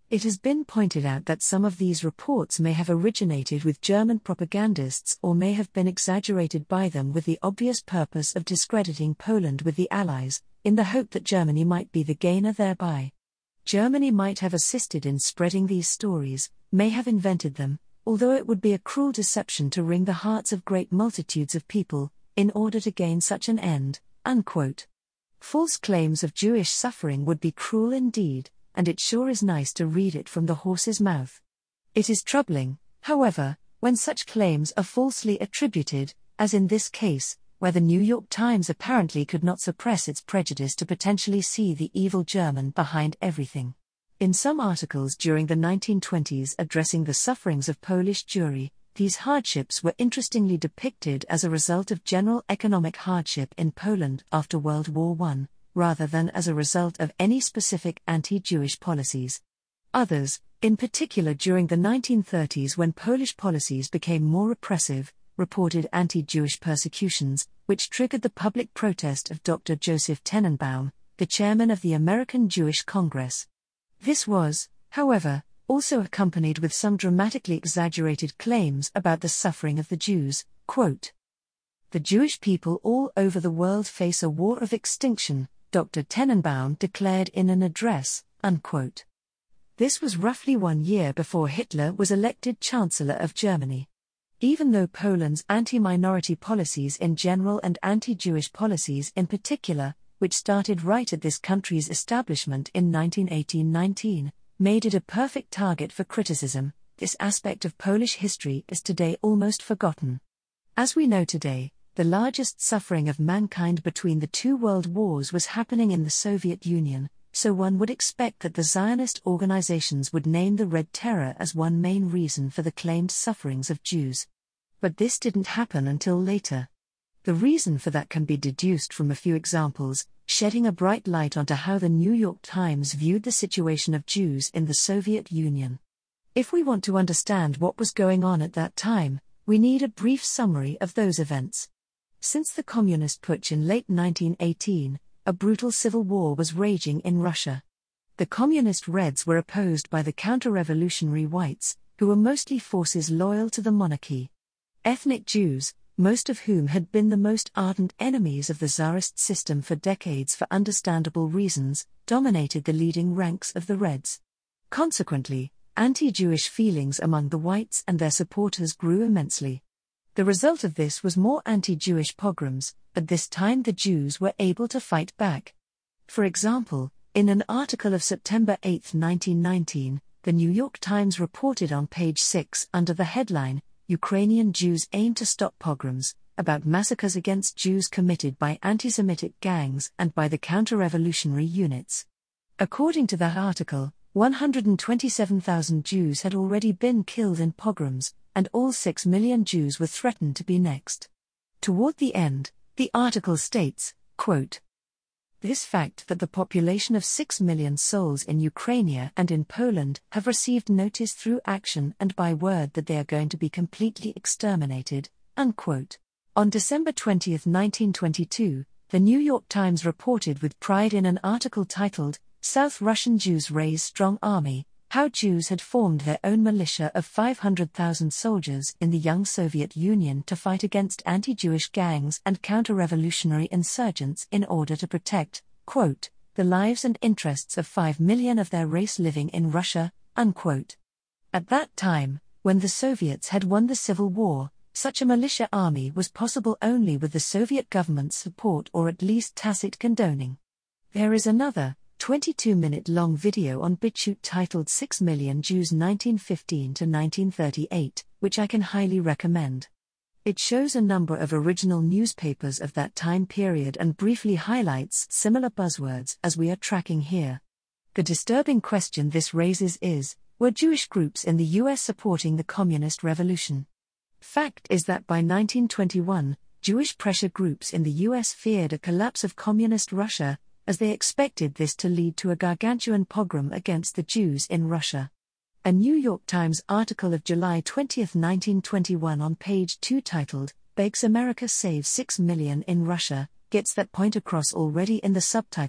It has been pointed out that some of these reports may have originated with German propagandists or may have been exaggerated by them with the obvious purpose of discrediting Poland with the Allies, in the hope that Germany might be the gainer thereby. Germany might have assisted in spreading these stories, may have invented them, although it would be a cruel deception to wring the hearts of great multitudes of people, in order to gain such an end." Unquote. False claims of Jewish suffering would be cruel indeed, and it sure is nice to read it from the horse's mouth. It is troubling, however, when such claims are falsely attributed, as in this case, where the New York Times apparently could not suppress its prejudice to potentially see the evil German behind everything. In some articles during the nineteen twenties addressing the sufferings of Polish Jewry, these hardships were interestingly depicted as a result of general economic hardship in Poland after World War One, rather than as a result of any specific anti-Jewish policies. Others, in particular during the nineteen thirties when Polish policies became more repressive, reported anti-Jewish persecutions, which triggered the public protest of Doctor Joseph Tenenbaum, the chairman of the American Jewish Congress. This was, however, also accompanied with some dramatically exaggerated claims about the suffering of the Jews. Quote, "The Jewish people all over the world face a war of extinction," Doctor Tenenbaum declared in an address. Unquote. This was roughly one year before Hitler was elected Chancellor of Germany. Even though Poland's anti-minority policies in general and anti-Jewish policies in particular, which started right at this country's establishment in nineteen eighteen to nineteen, made it a perfect target for criticism, this aspect of Polish history is today almost forgotten. As we know today, the largest suffering of mankind between the two world wars was happening in the Soviet Union, so one would expect that the Zionist organizations would name the Red Terror as one main reason for the claimed sufferings of Jews. But this didn't happen until later. The reason for that can be deduced from a few examples, shedding a bright light onto how the New York Times viewed the situation of Jews in the Soviet Union. If we want to understand what was going on at that time, we need a brief summary of those events. Since the communist putsch in late nineteen eighteen, a brutal civil war was raging in Russia. The communist Reds were opposed by the counter-revolutionary Whites, who were mostly forces loyal to the monarchy. Ethnic Jews, most of whom had been the most ardent enemies of the Tsarist system for decades for understandable reasons, dominated the leading ranks of the Reds. Consequently, anti-Jewish feelings among the Whites and their supporters grew immensely. The result of this was more anti-Jewish pogroms, but this time the Jews were able to fight back. For example, in an article of September eighth nineteen nineteen, the New York Times reported on page six under the headline, "Ukrainian Jews Aim to Stop Pogroms," about massacres against Jews committed by anti-Semitic gangs and by the counter-revolutionary units. According to that article, one hundred twenty-seven thousand Jews had already been killed in pogroms, and all six million Jews were threatened to be next. Toward the end, the article states, quote, "This fact that the population of six million souls in Ukraine and in Poland have received notice through action and by word that they are going to be completely exterminated." Unquote. On December twentieth nineteen twenty-two, the New York Times reported with pride in an article titled, "South Russian Jews Raise Strong Army, How Jews Had Formed Their Own Militia of five hundred thousand Soldiers in the Young Soviet Union to Fight Against Anti-Jewish Gangs and Counter-Revolutionary Insurgents in Order to Protect, quote, the lives and interests of five million of their race living in Russia," unquote. At that time, when the Soviets had won the Civil War, such a militia army was possible only with the Soviet government's support or at least tacit condoning. There is another, twenty-two minute long video on BitChute titled six million Jews nineteen fifteen to nineteen thirty-eight, which I can highly recommend. It shows a number of original newspapers of that time period and briefly highlights similar buzzwords as we are tracking here. The disturbing question this raises is, were Jewish groups in the U S supporting the communist revolution? Fact is that by nineteen twenty-one, Jewish pressure groups in the U S feared a collapse of communist Russia, as they expected this to lead to a gargantuan pogrom against the Jews in Russia. A New York Times article of July twentieth nineteen twenty-one on page two titled, "Begs America Save six million in Russia," gets that point across already in the subtitle,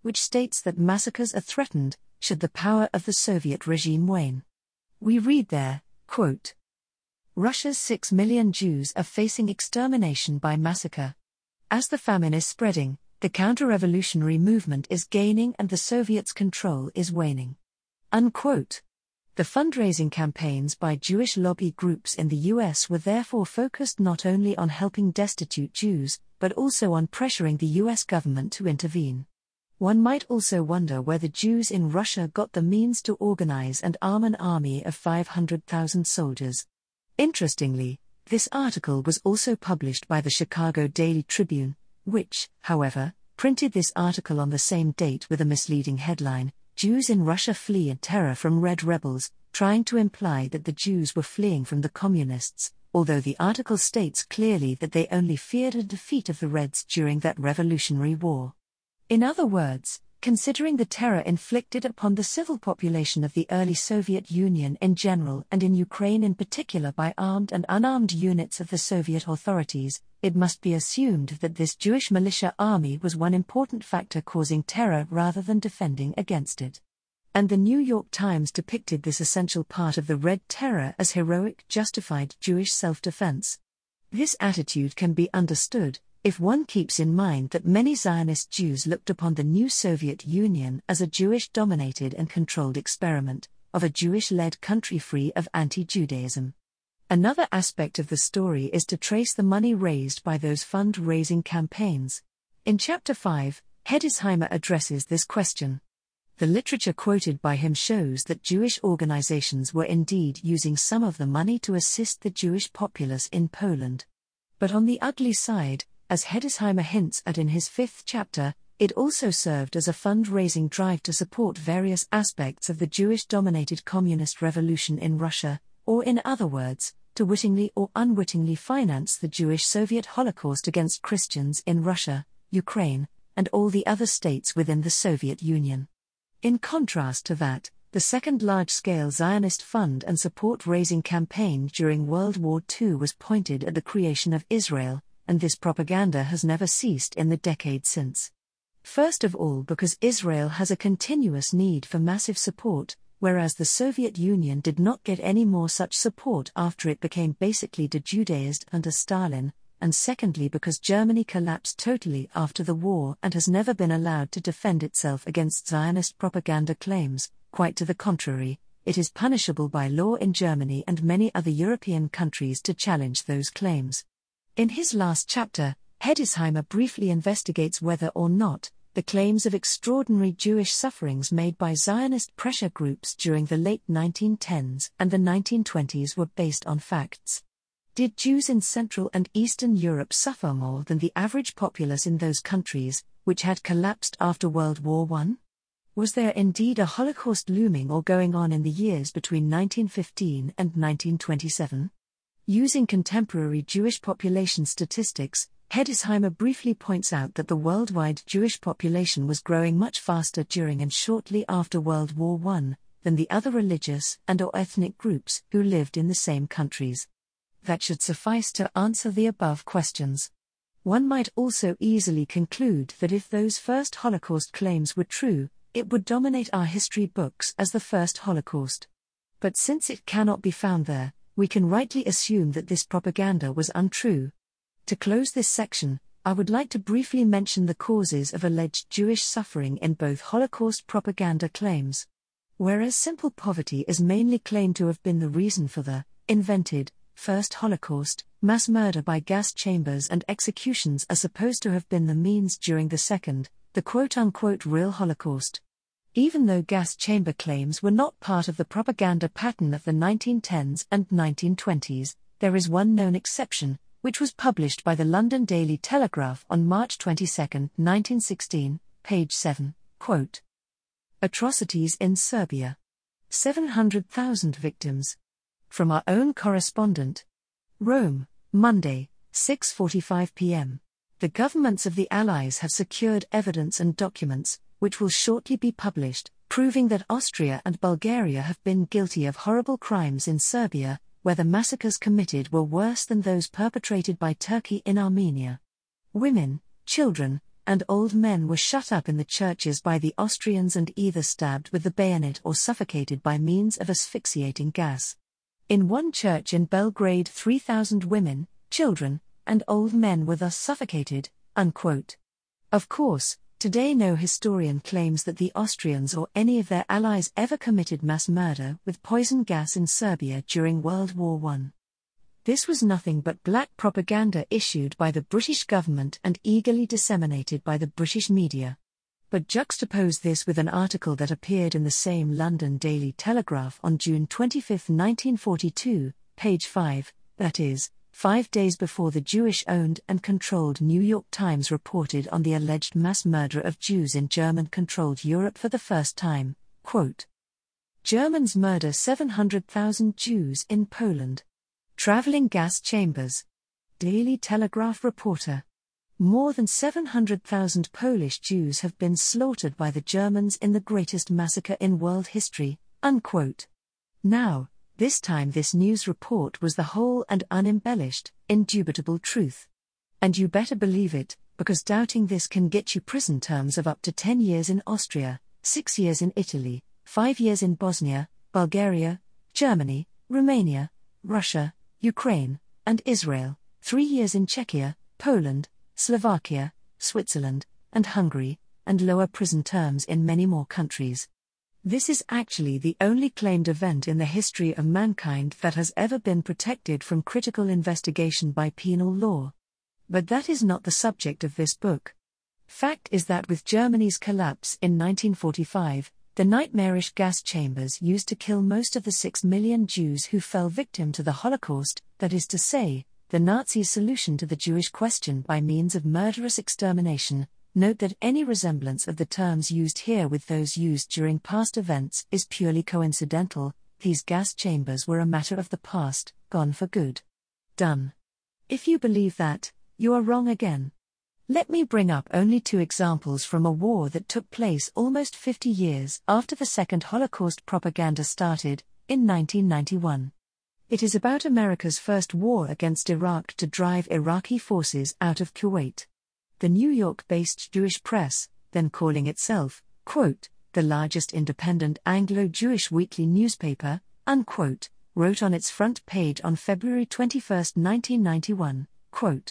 which states that massacres are threatened should the power of the Soviet regime wane. We read there, quote, "Russia's six million Jews are facing extermination by massacre. As the famine is spreading, the counter-revolutionary movement is gaining and the Soviets' control is waning." Unquote. The fundraising campaigns by Jewish lobby groups in the U S were therefore focused not only on helping destitute Jews, but also on pressuring the U S government to intervene. One might also wonder where the Jews in Russia got the means to organize and arm an army of five hundred thousand soldiers. Interestingly, this article was also published by the Chicago Daily Tribune, which, however, printed this article on the same date with a misleading headline, "Jews in Russia flee in terror from Red rebels," trying to imply that the Jews were fleeing from the communists, although the article states clearly that they only feared a defeat of the Reds during that revolutionary war. In other words, considering the terror inflicted upon the civil population of the early Soviet Union in general and in Ukraine in particular by armed and unarmed units of the Soviet authorities, it must be assumed that this Jewish militia army was one important factor causing terror rather than defending against it. And the New York Times depicted this essential part of the Red Terror as heroic, justified Jewish self-defense. This attitude can be understood if one keeps in mind that many Zionist Jews looked upon the new Soviet Union as a Jewish-dominated and controlled experiment, of a Jewish-led country free of anti-Judaism. Another aspect of the story is to trace the money raised by those fund-raising campaigns. In Chapter five, Hedisheimer addresses this question. The literature quoted by him shows that Jewish organizations were indeed using some of the money to assist the Jewish populace in Poland. But on the ugly side, as Hedisheimer hints at in his fifth chapter, it also served as a fund-raising drive to support various aspects of the Jewish-dominated communist revolution in Russia, or in other words, to wittingly or unwittingly finance the Jewish Soviet Holocaust against Christians in Russia, Ukraine, and all the other states within the Soviet Union. In contrast to that, the second large-scale Zionist fund and support-raising campaign during World War Two was pointed at the creation of Israel, and this propaganda has never ceased in the decades since. First of all because Israel has a continuous need for massive support, whereas the Soviet Union did not get any more such support after it became basically de-Judaized under Stalin, and secondly because Germany collapsed totally after the war and has never been allowed to defend itself against Zionist propaganda claims. Quite to the contrary, it is punishable by law in Germany and many other European countries to challenge those claims. In his last chapter, Hedisheimer briefly investigates whether or not the claims of extraordinary Jewish sufferings made by Zionist pressure groups during the late nineteen tens and the nineteen twenties were based on facts. Did Jews in Central and Eastern Europe suffer more than the average populace in those countries, which had collapsed after World War One? Was there indeed a Holocaust looming or going on in the years between nineteen fifteen and nineteen twenty-seven? Using contemporary Jewish population statistics, Hedisheimer briefly points out that the worldwide Jewish population was growing much faster during and shortly after World War One than the other religious and or ethnic groups who lived in the same countries. That should suffice to answer the above questions. One might also easily conclude that if those first Holocaust claims were true, it would dominate our history books as the first Holocaust. But since it cannot be found there, we can rightly assume that this propaganda was untrue. To close this section, I would like to briefly mention the causes of alleged Jewish suffering in both Holocaust propaganda claims. Whereas simple poverty is mainly claimed to have been the reason for the invented first Holocaust, mass murder by gas chambers and executions are supposed to have been the means during the second, the quote-unquote real Holocaust. Even though gas chamber claims were not part of the propaganda pattern of the nineteen tens and nineteen twenties, there is one known exception, which was published by the London Daily Telegraph on March twenty-second, nineteen sixteen, page seven, quote, "Atrocities in Serbia. seven hundred thousand victims." From our own correspondent. Rome, Monday, six forty-five p m The governments of the Allies have secured evidence and documents, which will shortly be published, proving that Austria and Bulgaria have been guilty of horrible crimes in Serbia, where the massacres committed were worse than those perpetrated by Turkey in Armenia. Women, children, and old men were shut up in the churches by the Austrians and either stabbed with the bayonet or suffocated by means of asphyxiating gas. In one church in Belgrade, three thousand women, children, and old men were thus suffocated. Unquote. Of course, today no historian claims that the Austrians or any of their allies ever committed mass murder with poison gas in Serbia during World War One. This was nothing but black propaganda issued by the British government and eagerly disseminated by the British media. But juxtapose this with an article that appeared in the same London Daily Telegraph on June twenty-fifth, nineteen forty-two, page five, that is, five days before the Jewish-owned and controlled New York Times reported on the alleged mass murder of Jews in German-controlled Europe for the first time. Quote, Germans murder seven hundred thousand Jews in Poland. Traveling gas chambers. Daily Telegraph reporter. More than seven hundred thousand Polish Jews have been slaughtered by the Germans in the greatest massacre in world history. Unquote. Now, this time this news report was the whole and unembellished, indubitable truth. And you better believe it, because doubting this can get you prison terms of up to ten years in Austria, six years in Italy, five years in Bosnia, Bulgaria, Germany, Romania, Russia, Ukraine, and Israel, three years in Czechia, Poland, Slovakia, Switzerland, and Hungary, and lower prison terms in many more countries. This is actually the only claimed event in the history of mankind that has ever been protected from critical investigation by penal law. But that is not the subject of this book. Fact is that with Germany's collapse in nineteen forty-five, the nightmarish gas chambers used to kill most of the six million Jews who fell victim to the Holocaust, that is to say, the Nazis' solution to the Jewish question by means of murderous extermination. Note that any resemblance of the terms used here with those used during past events is purely coincidental. These gas chambers were a matter of the past, gone for good. Done. If you believe that, you are wrong again. Let me bring up only two examples from a war that took place almost fifty years after the second Holocaust propaganda started, in nineteen ninety-one. It is about America's first war against Iraq to drive Iraqi forces out of Kuwait. The New York-based Jewish press, then calling itself, quote, the largest independent Anglo-Jewish weekly newspaper, unquote, wrote on its front page on February twenty-first, nineteen ninety-one, quote,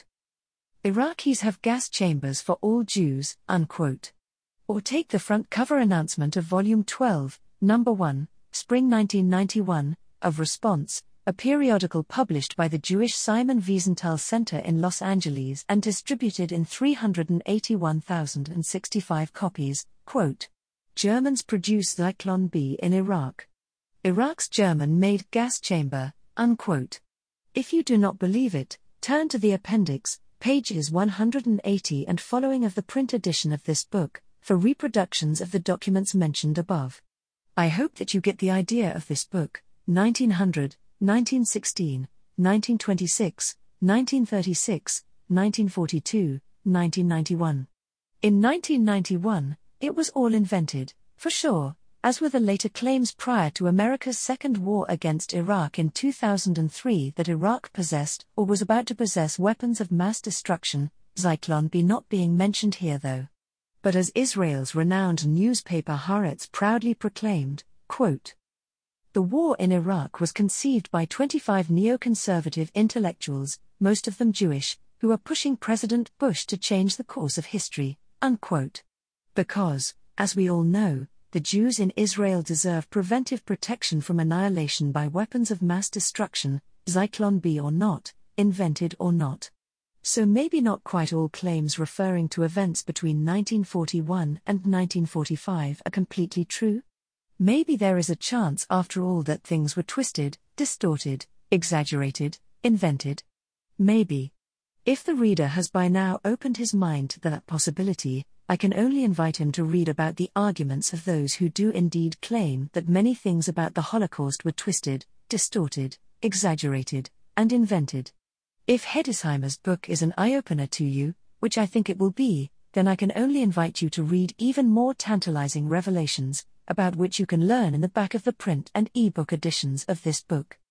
Iraqis have gas chambers for all Jews, unquote. Or take the front cover announcement of Volume twelve, Number one, Spring nineteen ninety-one, of Response, a periodical published by the Jewish Simon Wiesenthal Center in Los Angeles and distributed in three hundred eighty-one thousand sixty-five copies, quote, Germans produce Zyklon B in Iraq. Iraq's German-made gas chamber, unquote. If you do not believe it, turn to the appendix, pages one hundred eighty and following of the print edition of this book, for reproductions of the documents mentioned above. I hope that you get the idea of this book, nineteen hundred, nineteen sixteen, nineteen twenty-six, nineteen thirty-six, nineteen forty-two, nineteen ninety-one. In nineteen ninety-one, it was all invented, for sure, as were the later claims prior to America's second war against Iraq in two thousand three that Iraq possessed or was about to possess weapons of mass destruction, Zyklon B not being mentioned here though. But as Israel's renowned newspaper Haaretz proudly proclaimed, quote, the war in Iraq was conceived by twenty-five neoconservative intellectuals, most of them Jewish, who are pushing President Bush to change the course of history, unquote. Because, as we all know, the Jews in Israel deserve preventive protection from annihilation by weapons of mass destruction, Zyklon B or not, invented or not. So maybe not quite all claims referring to events between nineteen forty-one and nineteen forty-five are completely true? Maybe there is a chance after all that things were twisted, distorted, exaggerated, invented. Maybe. If the reader has by now opened his mind to that possibility, I can only invite him to read about the arguments of those who do indeed claim that many things about the Holocaust were twisted, distorted, exaggerated, and invented. If Hedesheimer's book is an eye-opener to you, which I think it will be, then I can only invite you to read even more tantalizing revelations, about which you can learn in the back of the print and e-book editions of this book.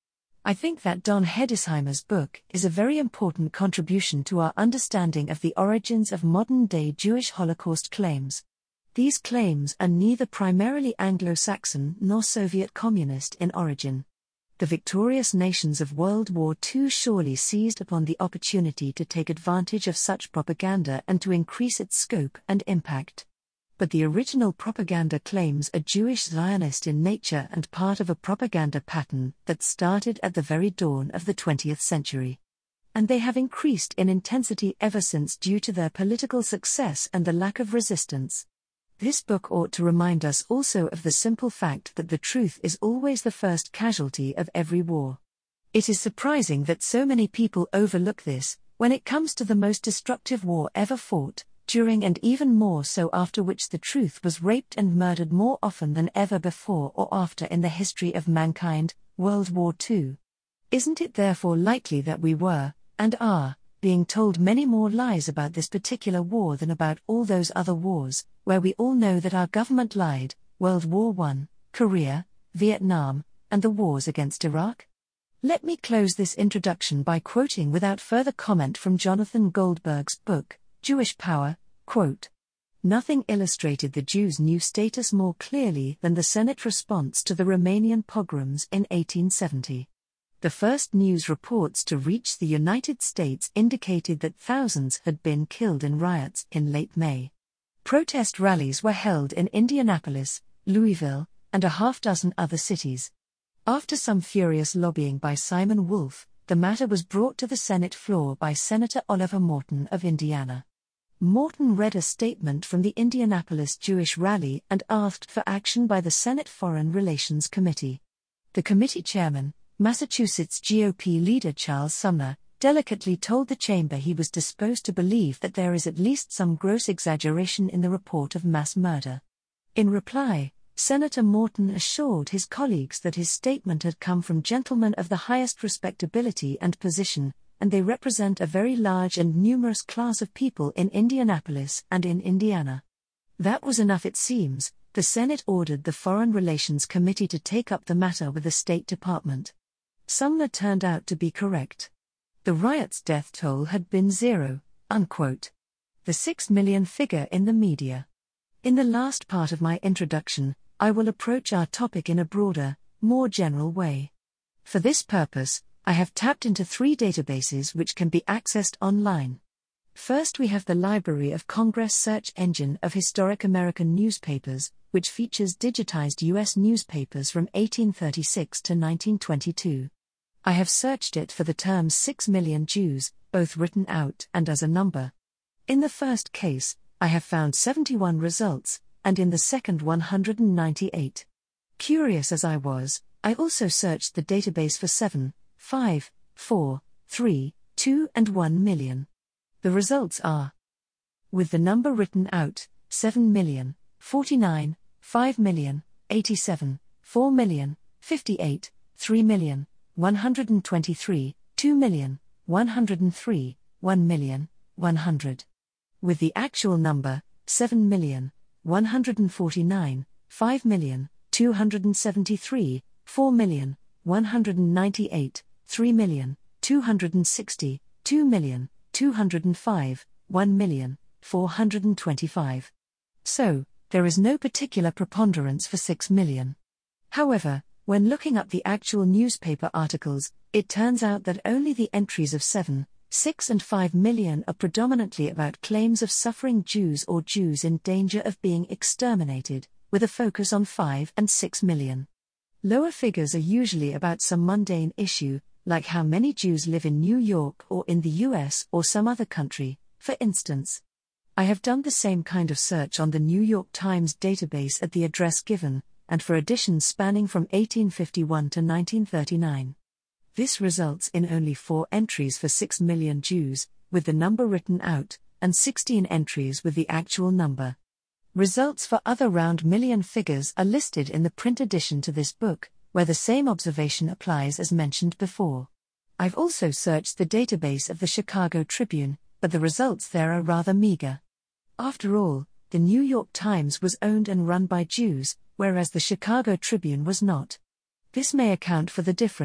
I think that Don Hedisheimer's book is a very important contribution to our understanding of the origins of modern-day Jewish Holocaust claims. These claims are neither primarily Anglo-Saxon nor Soviet communist in origin. The victorious nations of World War Two surely seized upon the opportunity to take advantage of such propaganda and to increase its scope and impact. But the original propaganda claims are Jewish Zionist in nature and part of a propaganda pattern that started at the very dawn of the twentieth century. And they have increased in intensity ever since due to their political success and the lack of resistance. This book ought to remind us also of the simple fact that the truth is always the first casualty of every war. It is surprising that so many people overlook this, when it comes to the most destructive war ever fought, during and even more so after which the truth was raped and murdered more often than ever before or after in the history of mankind, World War Two. Isn't it therefore likely that we were, and are, being told many more lies about this particular war than about all those other wars, where we all know that our government lied, World War One, Korea, Vietnam, and the wars against Iraq? Let me close this introduction by quoting without further comment from Jonathan Goldberg's book, Jewish Power, quote, "Nothing illustrated the Jews' new status more clearly than the Senate response to the Romanian pogroms in eighteen seventy. The first news reports to reach the United States indicated that thousands had been killed in riots in late May. Protest rallies were held in Indianapolis, Louisville, and a half dozen other cities. After some furious lobbying by Simon Wolf, the matter was brought to the Senate floor by Senator Oliver Morton of Indiana. Morton read a statement from the Indianapolis Jewish rally and asked for action by the Senate Foreign Relations Committee. The committee chairman, Massachusetts G O P leader Charles Sumner, delicately told the chamber he was disposed to believe that there is at least some gross exaggeration in the report of mass murder. In reply, Senator Morton assured his colleagues that his statement had come from gentlemen of the highest respectability and position, and they represent a very large and numerous class of people in Indianapolis and in Indiana. That was enough, it seems. The Senate ordered the Foreign Relations Committee to take up the matter with the State Department. Sumner turned out to be correct. The riot's death toll had been zero, unquote. The six million figure in the media. In the last part of my introduction, I will approach our topic in a broader, more general way. For this purpose, I have tapped into three databases which can be accessed online. First, we have the Library of Congress search engine of historic American newspapers, which features digitized U S newspapers from eighteen thirty-six to nineteen twenty-two. I have searched it for the term six million Jews, both written out and as a number. In the first case, I have found seventy-one results, and in the second one hundred ninety-eight. Curious as I was, I also searched the database for seven, five, four, three, two and one million. The results are: with the number written out, seven million, forty-nine, five million, eighty-seven, four million, fifty-eight, three million, one hundred twenty-three, two million, one hundred three, one million, one hundred. With the actual number, seven million, one hundred forty-nine, five million, two hundred seventy-three, four million, one hundred ninety-eight, three million, two hundred sixty, two million, two hundred five, one million, four hundred twenty-five. So, there is no particular preponderance for six million. However, when looking up the actual newspaper articles, it turns out that only the entries of seven, six and five million are predominantly about claims of suffering Jews or Jews in danger of being exterminated, with a focus on five and six million. Lower figures are usually about some mundane issue, like how many Jews live in New York or in the U S or some other country, for instance. I have done the same kind of search on the New York Times database at the address given, and for editions spanning from eighteen fifty-one to nineteen thirty-nine. This results in only four entries for six million Jews, with the number written out, and sixteen entries with the actual number. Results for other round million figures are listed in the print addition to this book, where the same observation applies as mentioned before. I've also searched the database of the Chicago Tribune, but the results there are rather meager. After all, the New York Times was owned and run by Jews, whereas the Chicago Tribune was not. This may account for the difference,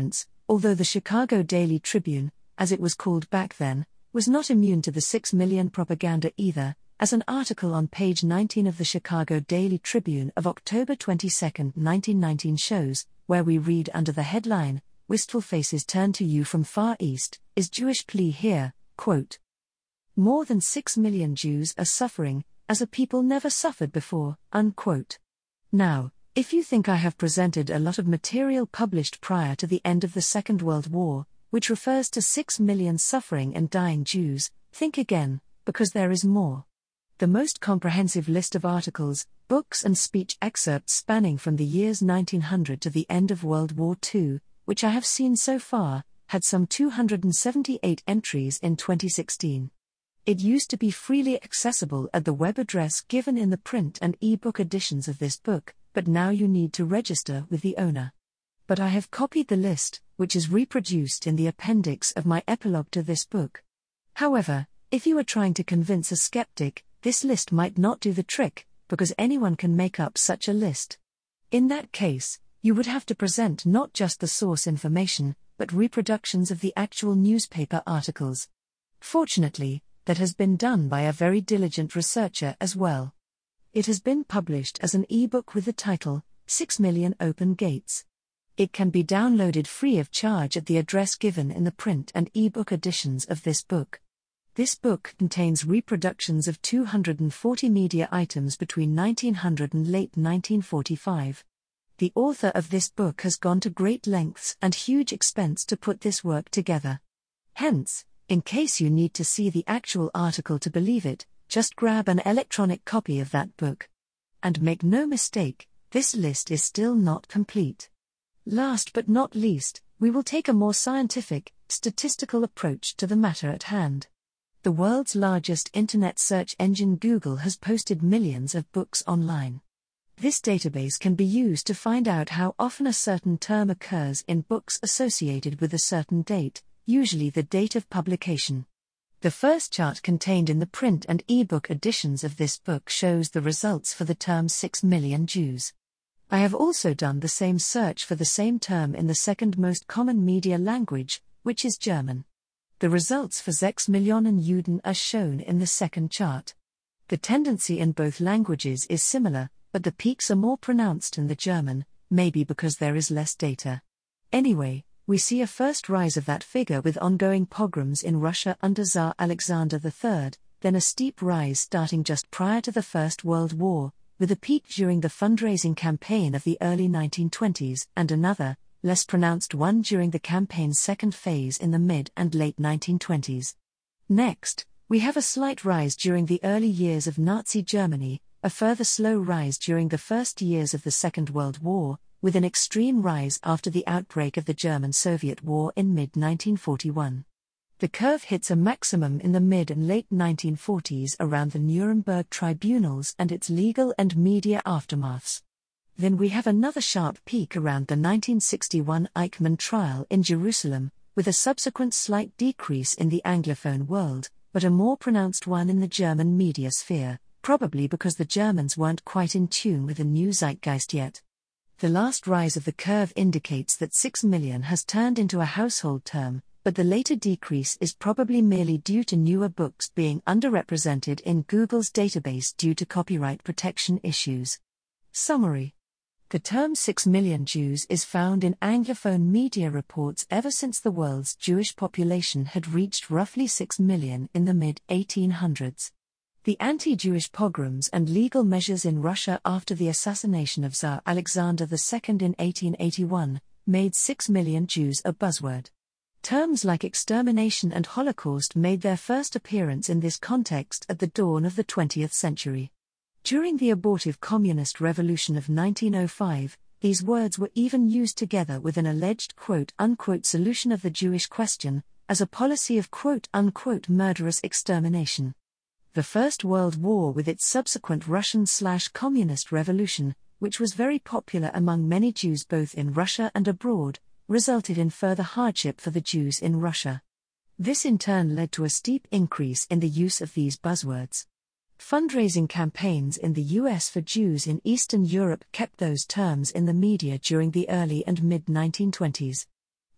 although the Chicago Daily Tribune, as it was called back then, was not immune to the six million propaganda either, as an article on page nineteen of the Chicago Daily Tribune of October twenty-second, nineteen nineteen shows, where we read under the headline, "Wistful Faces Turn to You from Far East, Is Jewish Plea Here?" quote, "More than six million Jews are suffering, as a people never suffered before," unquote. Now, if you think I have presented a lot of material published prior to the end of the Second World War, which refers to six million suffering and dying Jews, think again, because there is more. The most comprehensive list of articles, books and speech excerpts spanning from the years nineteen hundred to the end of World War Two, which I have seen so far, had some two hundred seventy-eight entries in twenty sixteen. It used to be freely accessible at the web address given in the print and e-book editions of this book, but now you need to register with the owner. But I have copied the list, which is reproduced in the appendix of my epilogue to this book. However, if you are trying to convince a skeptic, this list might not do the trick, because anyone can make up such a list. In that case, you would have to present not just the source information, but reproductions of the actual newspaper articles. Fortunately, that has been done by a very diligent researcher as well. It has been published as an e-book with the title, Six Million Open Gates. It can be downloaded free of charge at the address given in the print and e-book editions of this book. This book contains reproductions of two hundred forty media items between nineteen hundred and late nineteen forty-five. The author of this book has gone to great lengths and huge expense to put this work together. Hence, in case you need to see the actual article to believe it, just grab an electronic copy of that book. And make no mistake, this list is still not complete. Last but not least, we will take a more scientific, statistical approach to the matter at hand. The world's largest internet search engine Google has posted millions of books online. This database can be used to find out how often a certain term occurs in books associated with a certain date, usually the date of publication. The first chart contained in the print and e-book editions of this book shows the results for the term six million Jews. I have also done the same search for the same term in the second most common media language, which is German. The results for sechs Millionen Juden are shown in the second chart. The tendency in both languages is similar, but the peaks are more pronounced in the German, maybe because there is less data. Anyway, we see a first rise of that figure with ongoing pogroms in Russia under Tsar Alexander the Third, then a steep rise starting just prior to the First World War, with a peak during the fundraising campaign of the early nineteen twenties and another, less pronounced one during the campaign's second phase in the mid and late nineteen twenties. Next, we have a slight rise during the early years of Nazi Germany, a further slow rise during the first years of the Second World War, with an extreme rise after the outbreak of the German-Soviet War in mid nineteen forty-one. The curve hits a maximum in the mid and late nineteen forties around the Nuremberg tribunals and its legal and media aftermaths. Then we have another sharp peak around the nineteen sixty-one Eichmann trial in Jerusalem, with a subsequent slight decrease in the Anglophone world, but a more pronounced one in the German media sphere, probably because the Germans weren't quite in tune with the new zeitgeist yet. The last rise of the curve indicates that six million has turned into a household term, but the later decrease is probably merely due to newer books being underrepresented in Google's database due to copyright protection issues. Summary. The term six million Jews is found in Anglophone media reports ever since the world's Jewish population had reached roughly six million in the mid eighteen hundreds. The anti-Jewish pogroms and legal measures in Russia after the assassination of Tsar Alexander the Second in eighteen eighty-one made six million Jews a buzzword. Terms like extermination and Holocaust made their first appearance in this context at the dawn of the twentieth century. During the abortive communist revolution of nineteen oh five, these words were even used together with an alleged quote-unquote solution of the Jewish question, as a policy of quote-unquote murderous extermination. The First World War with its subsequent Russian-slash-communist revolution, which was very popular among many Jews both in Russia and abroad, resulted in further hardship for the Jews in Russia. This in turn led to a steep increase in the use of these buzzwords. Fundraising campaigns in the U S for Jews in Eastern Europe kept those terms in the media during the early and mid nineteen twenties.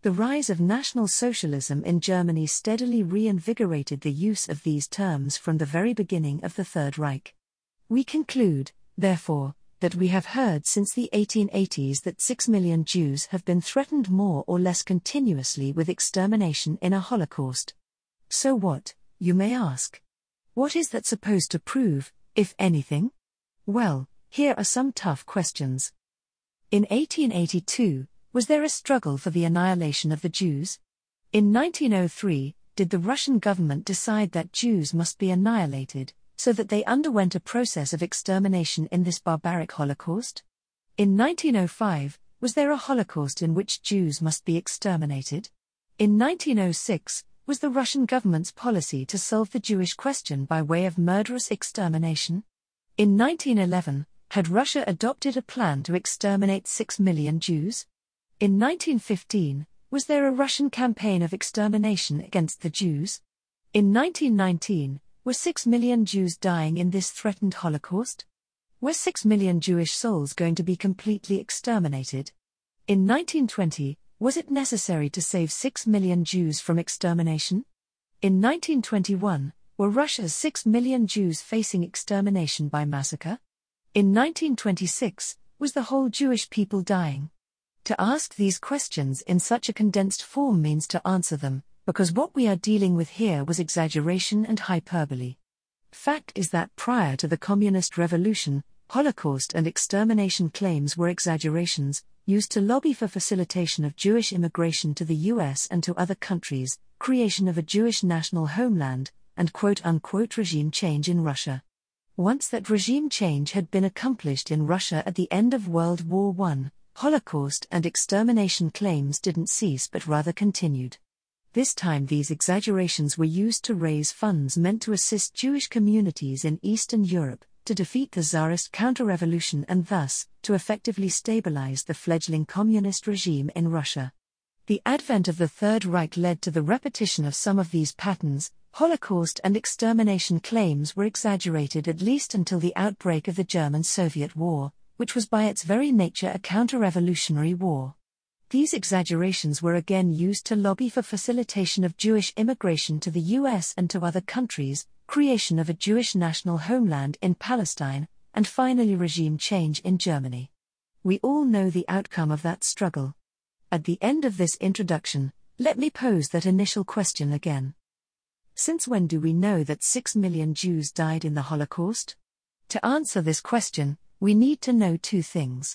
The rise of National Socialism in Germany steadily reinvigorated the use of these terms from the very beginning of the Third Reich. We conclude, therefore, that we have heard since the eighteen eighties that six million Jews have been threatened more or less continuously with extermination in a Holocaust. So what, you may ask? What is that supposed to prove, if anything? Well, here are some tough questions. In eighteen eighty-two, was there a struggle for the annihilation of the Jews? In nineteen oh three, did the Russian government decide that Jews must be annihilated, so that they underwent a process of extermination in this barbaric Holocaust? In nineteen oh five, was there a Holocaust in which Jews must be exterminated? In nineteen oh six, was the Russian government's policy to solve the Jewish question by way of murderous extermination? In nineteen eleven, had Russia adopted a plan to exterminate six million Jews? In nineteen fifteen, was there a Russian campaign of extermination against the Jews? In nineteen nineteen, were six million Jews dying in this threatened Holocaust? Were six million Jewish souls going to be completely exterminated? In nineteen twenty, was it necessary to save six million Jews from extermination? In nineteen twenty-one, were Russia's six million Jews facing extermination by massacre? In nineteen twenty-six, was the whole Jewish people dying? To ask these questions in such a condensed form means to answer them, because what we are dealing with here was exaggeration and hyperbole. Fact is that prior to the Communist Revolution, Holocaust and extermination claims were exaggerations, used to lobby for facilitation of Jewish immigration to the U S and to other countries, creation of a Jewish national homeland, and quote-unquote regime change in Russia. Once that regime change had been accomplished in Russia at the end of World War One, Holocaust and extermination claims didn't cease but rather continued. This time these exaggerations were used to raise funds meant to assist Jewish communities in Eastern Europe, to defeat the Tsarist counter-revolution and thus, to effectively stabilize the fledgling communist regime in Russia. The advent of the Third Reich led to the repetition of some of these patterns. Holocaust and extermination claims were exaggerated at least until the outbreak of the German-Soviet War, which was by its very nature a counter-revolutionary war. These exaggerations were again used to lobby for facilitation of Jewish immigration to the U S and to other countries, creation of a Jewish national homeland in Palestine, and finally regime change in Germany. We all know the outcome of that struggle. At the end of this introduction, let me pose that initial question again. Since when do we know that six million Jews died in the Holocaust? To answer this question, we need to know two things.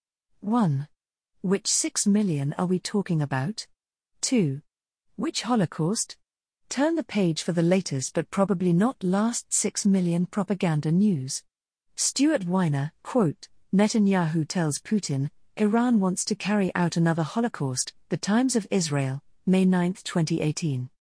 one. Which six million are we talking about? two. Which Holocaust? Turn the page for the latest but probably not last six million propaganda news. Stuart Weiner, quote, Netanyahu tells Putin, Iran wants to carry out another Holocaust, The Times of Israel, May ninth twenty eighteen.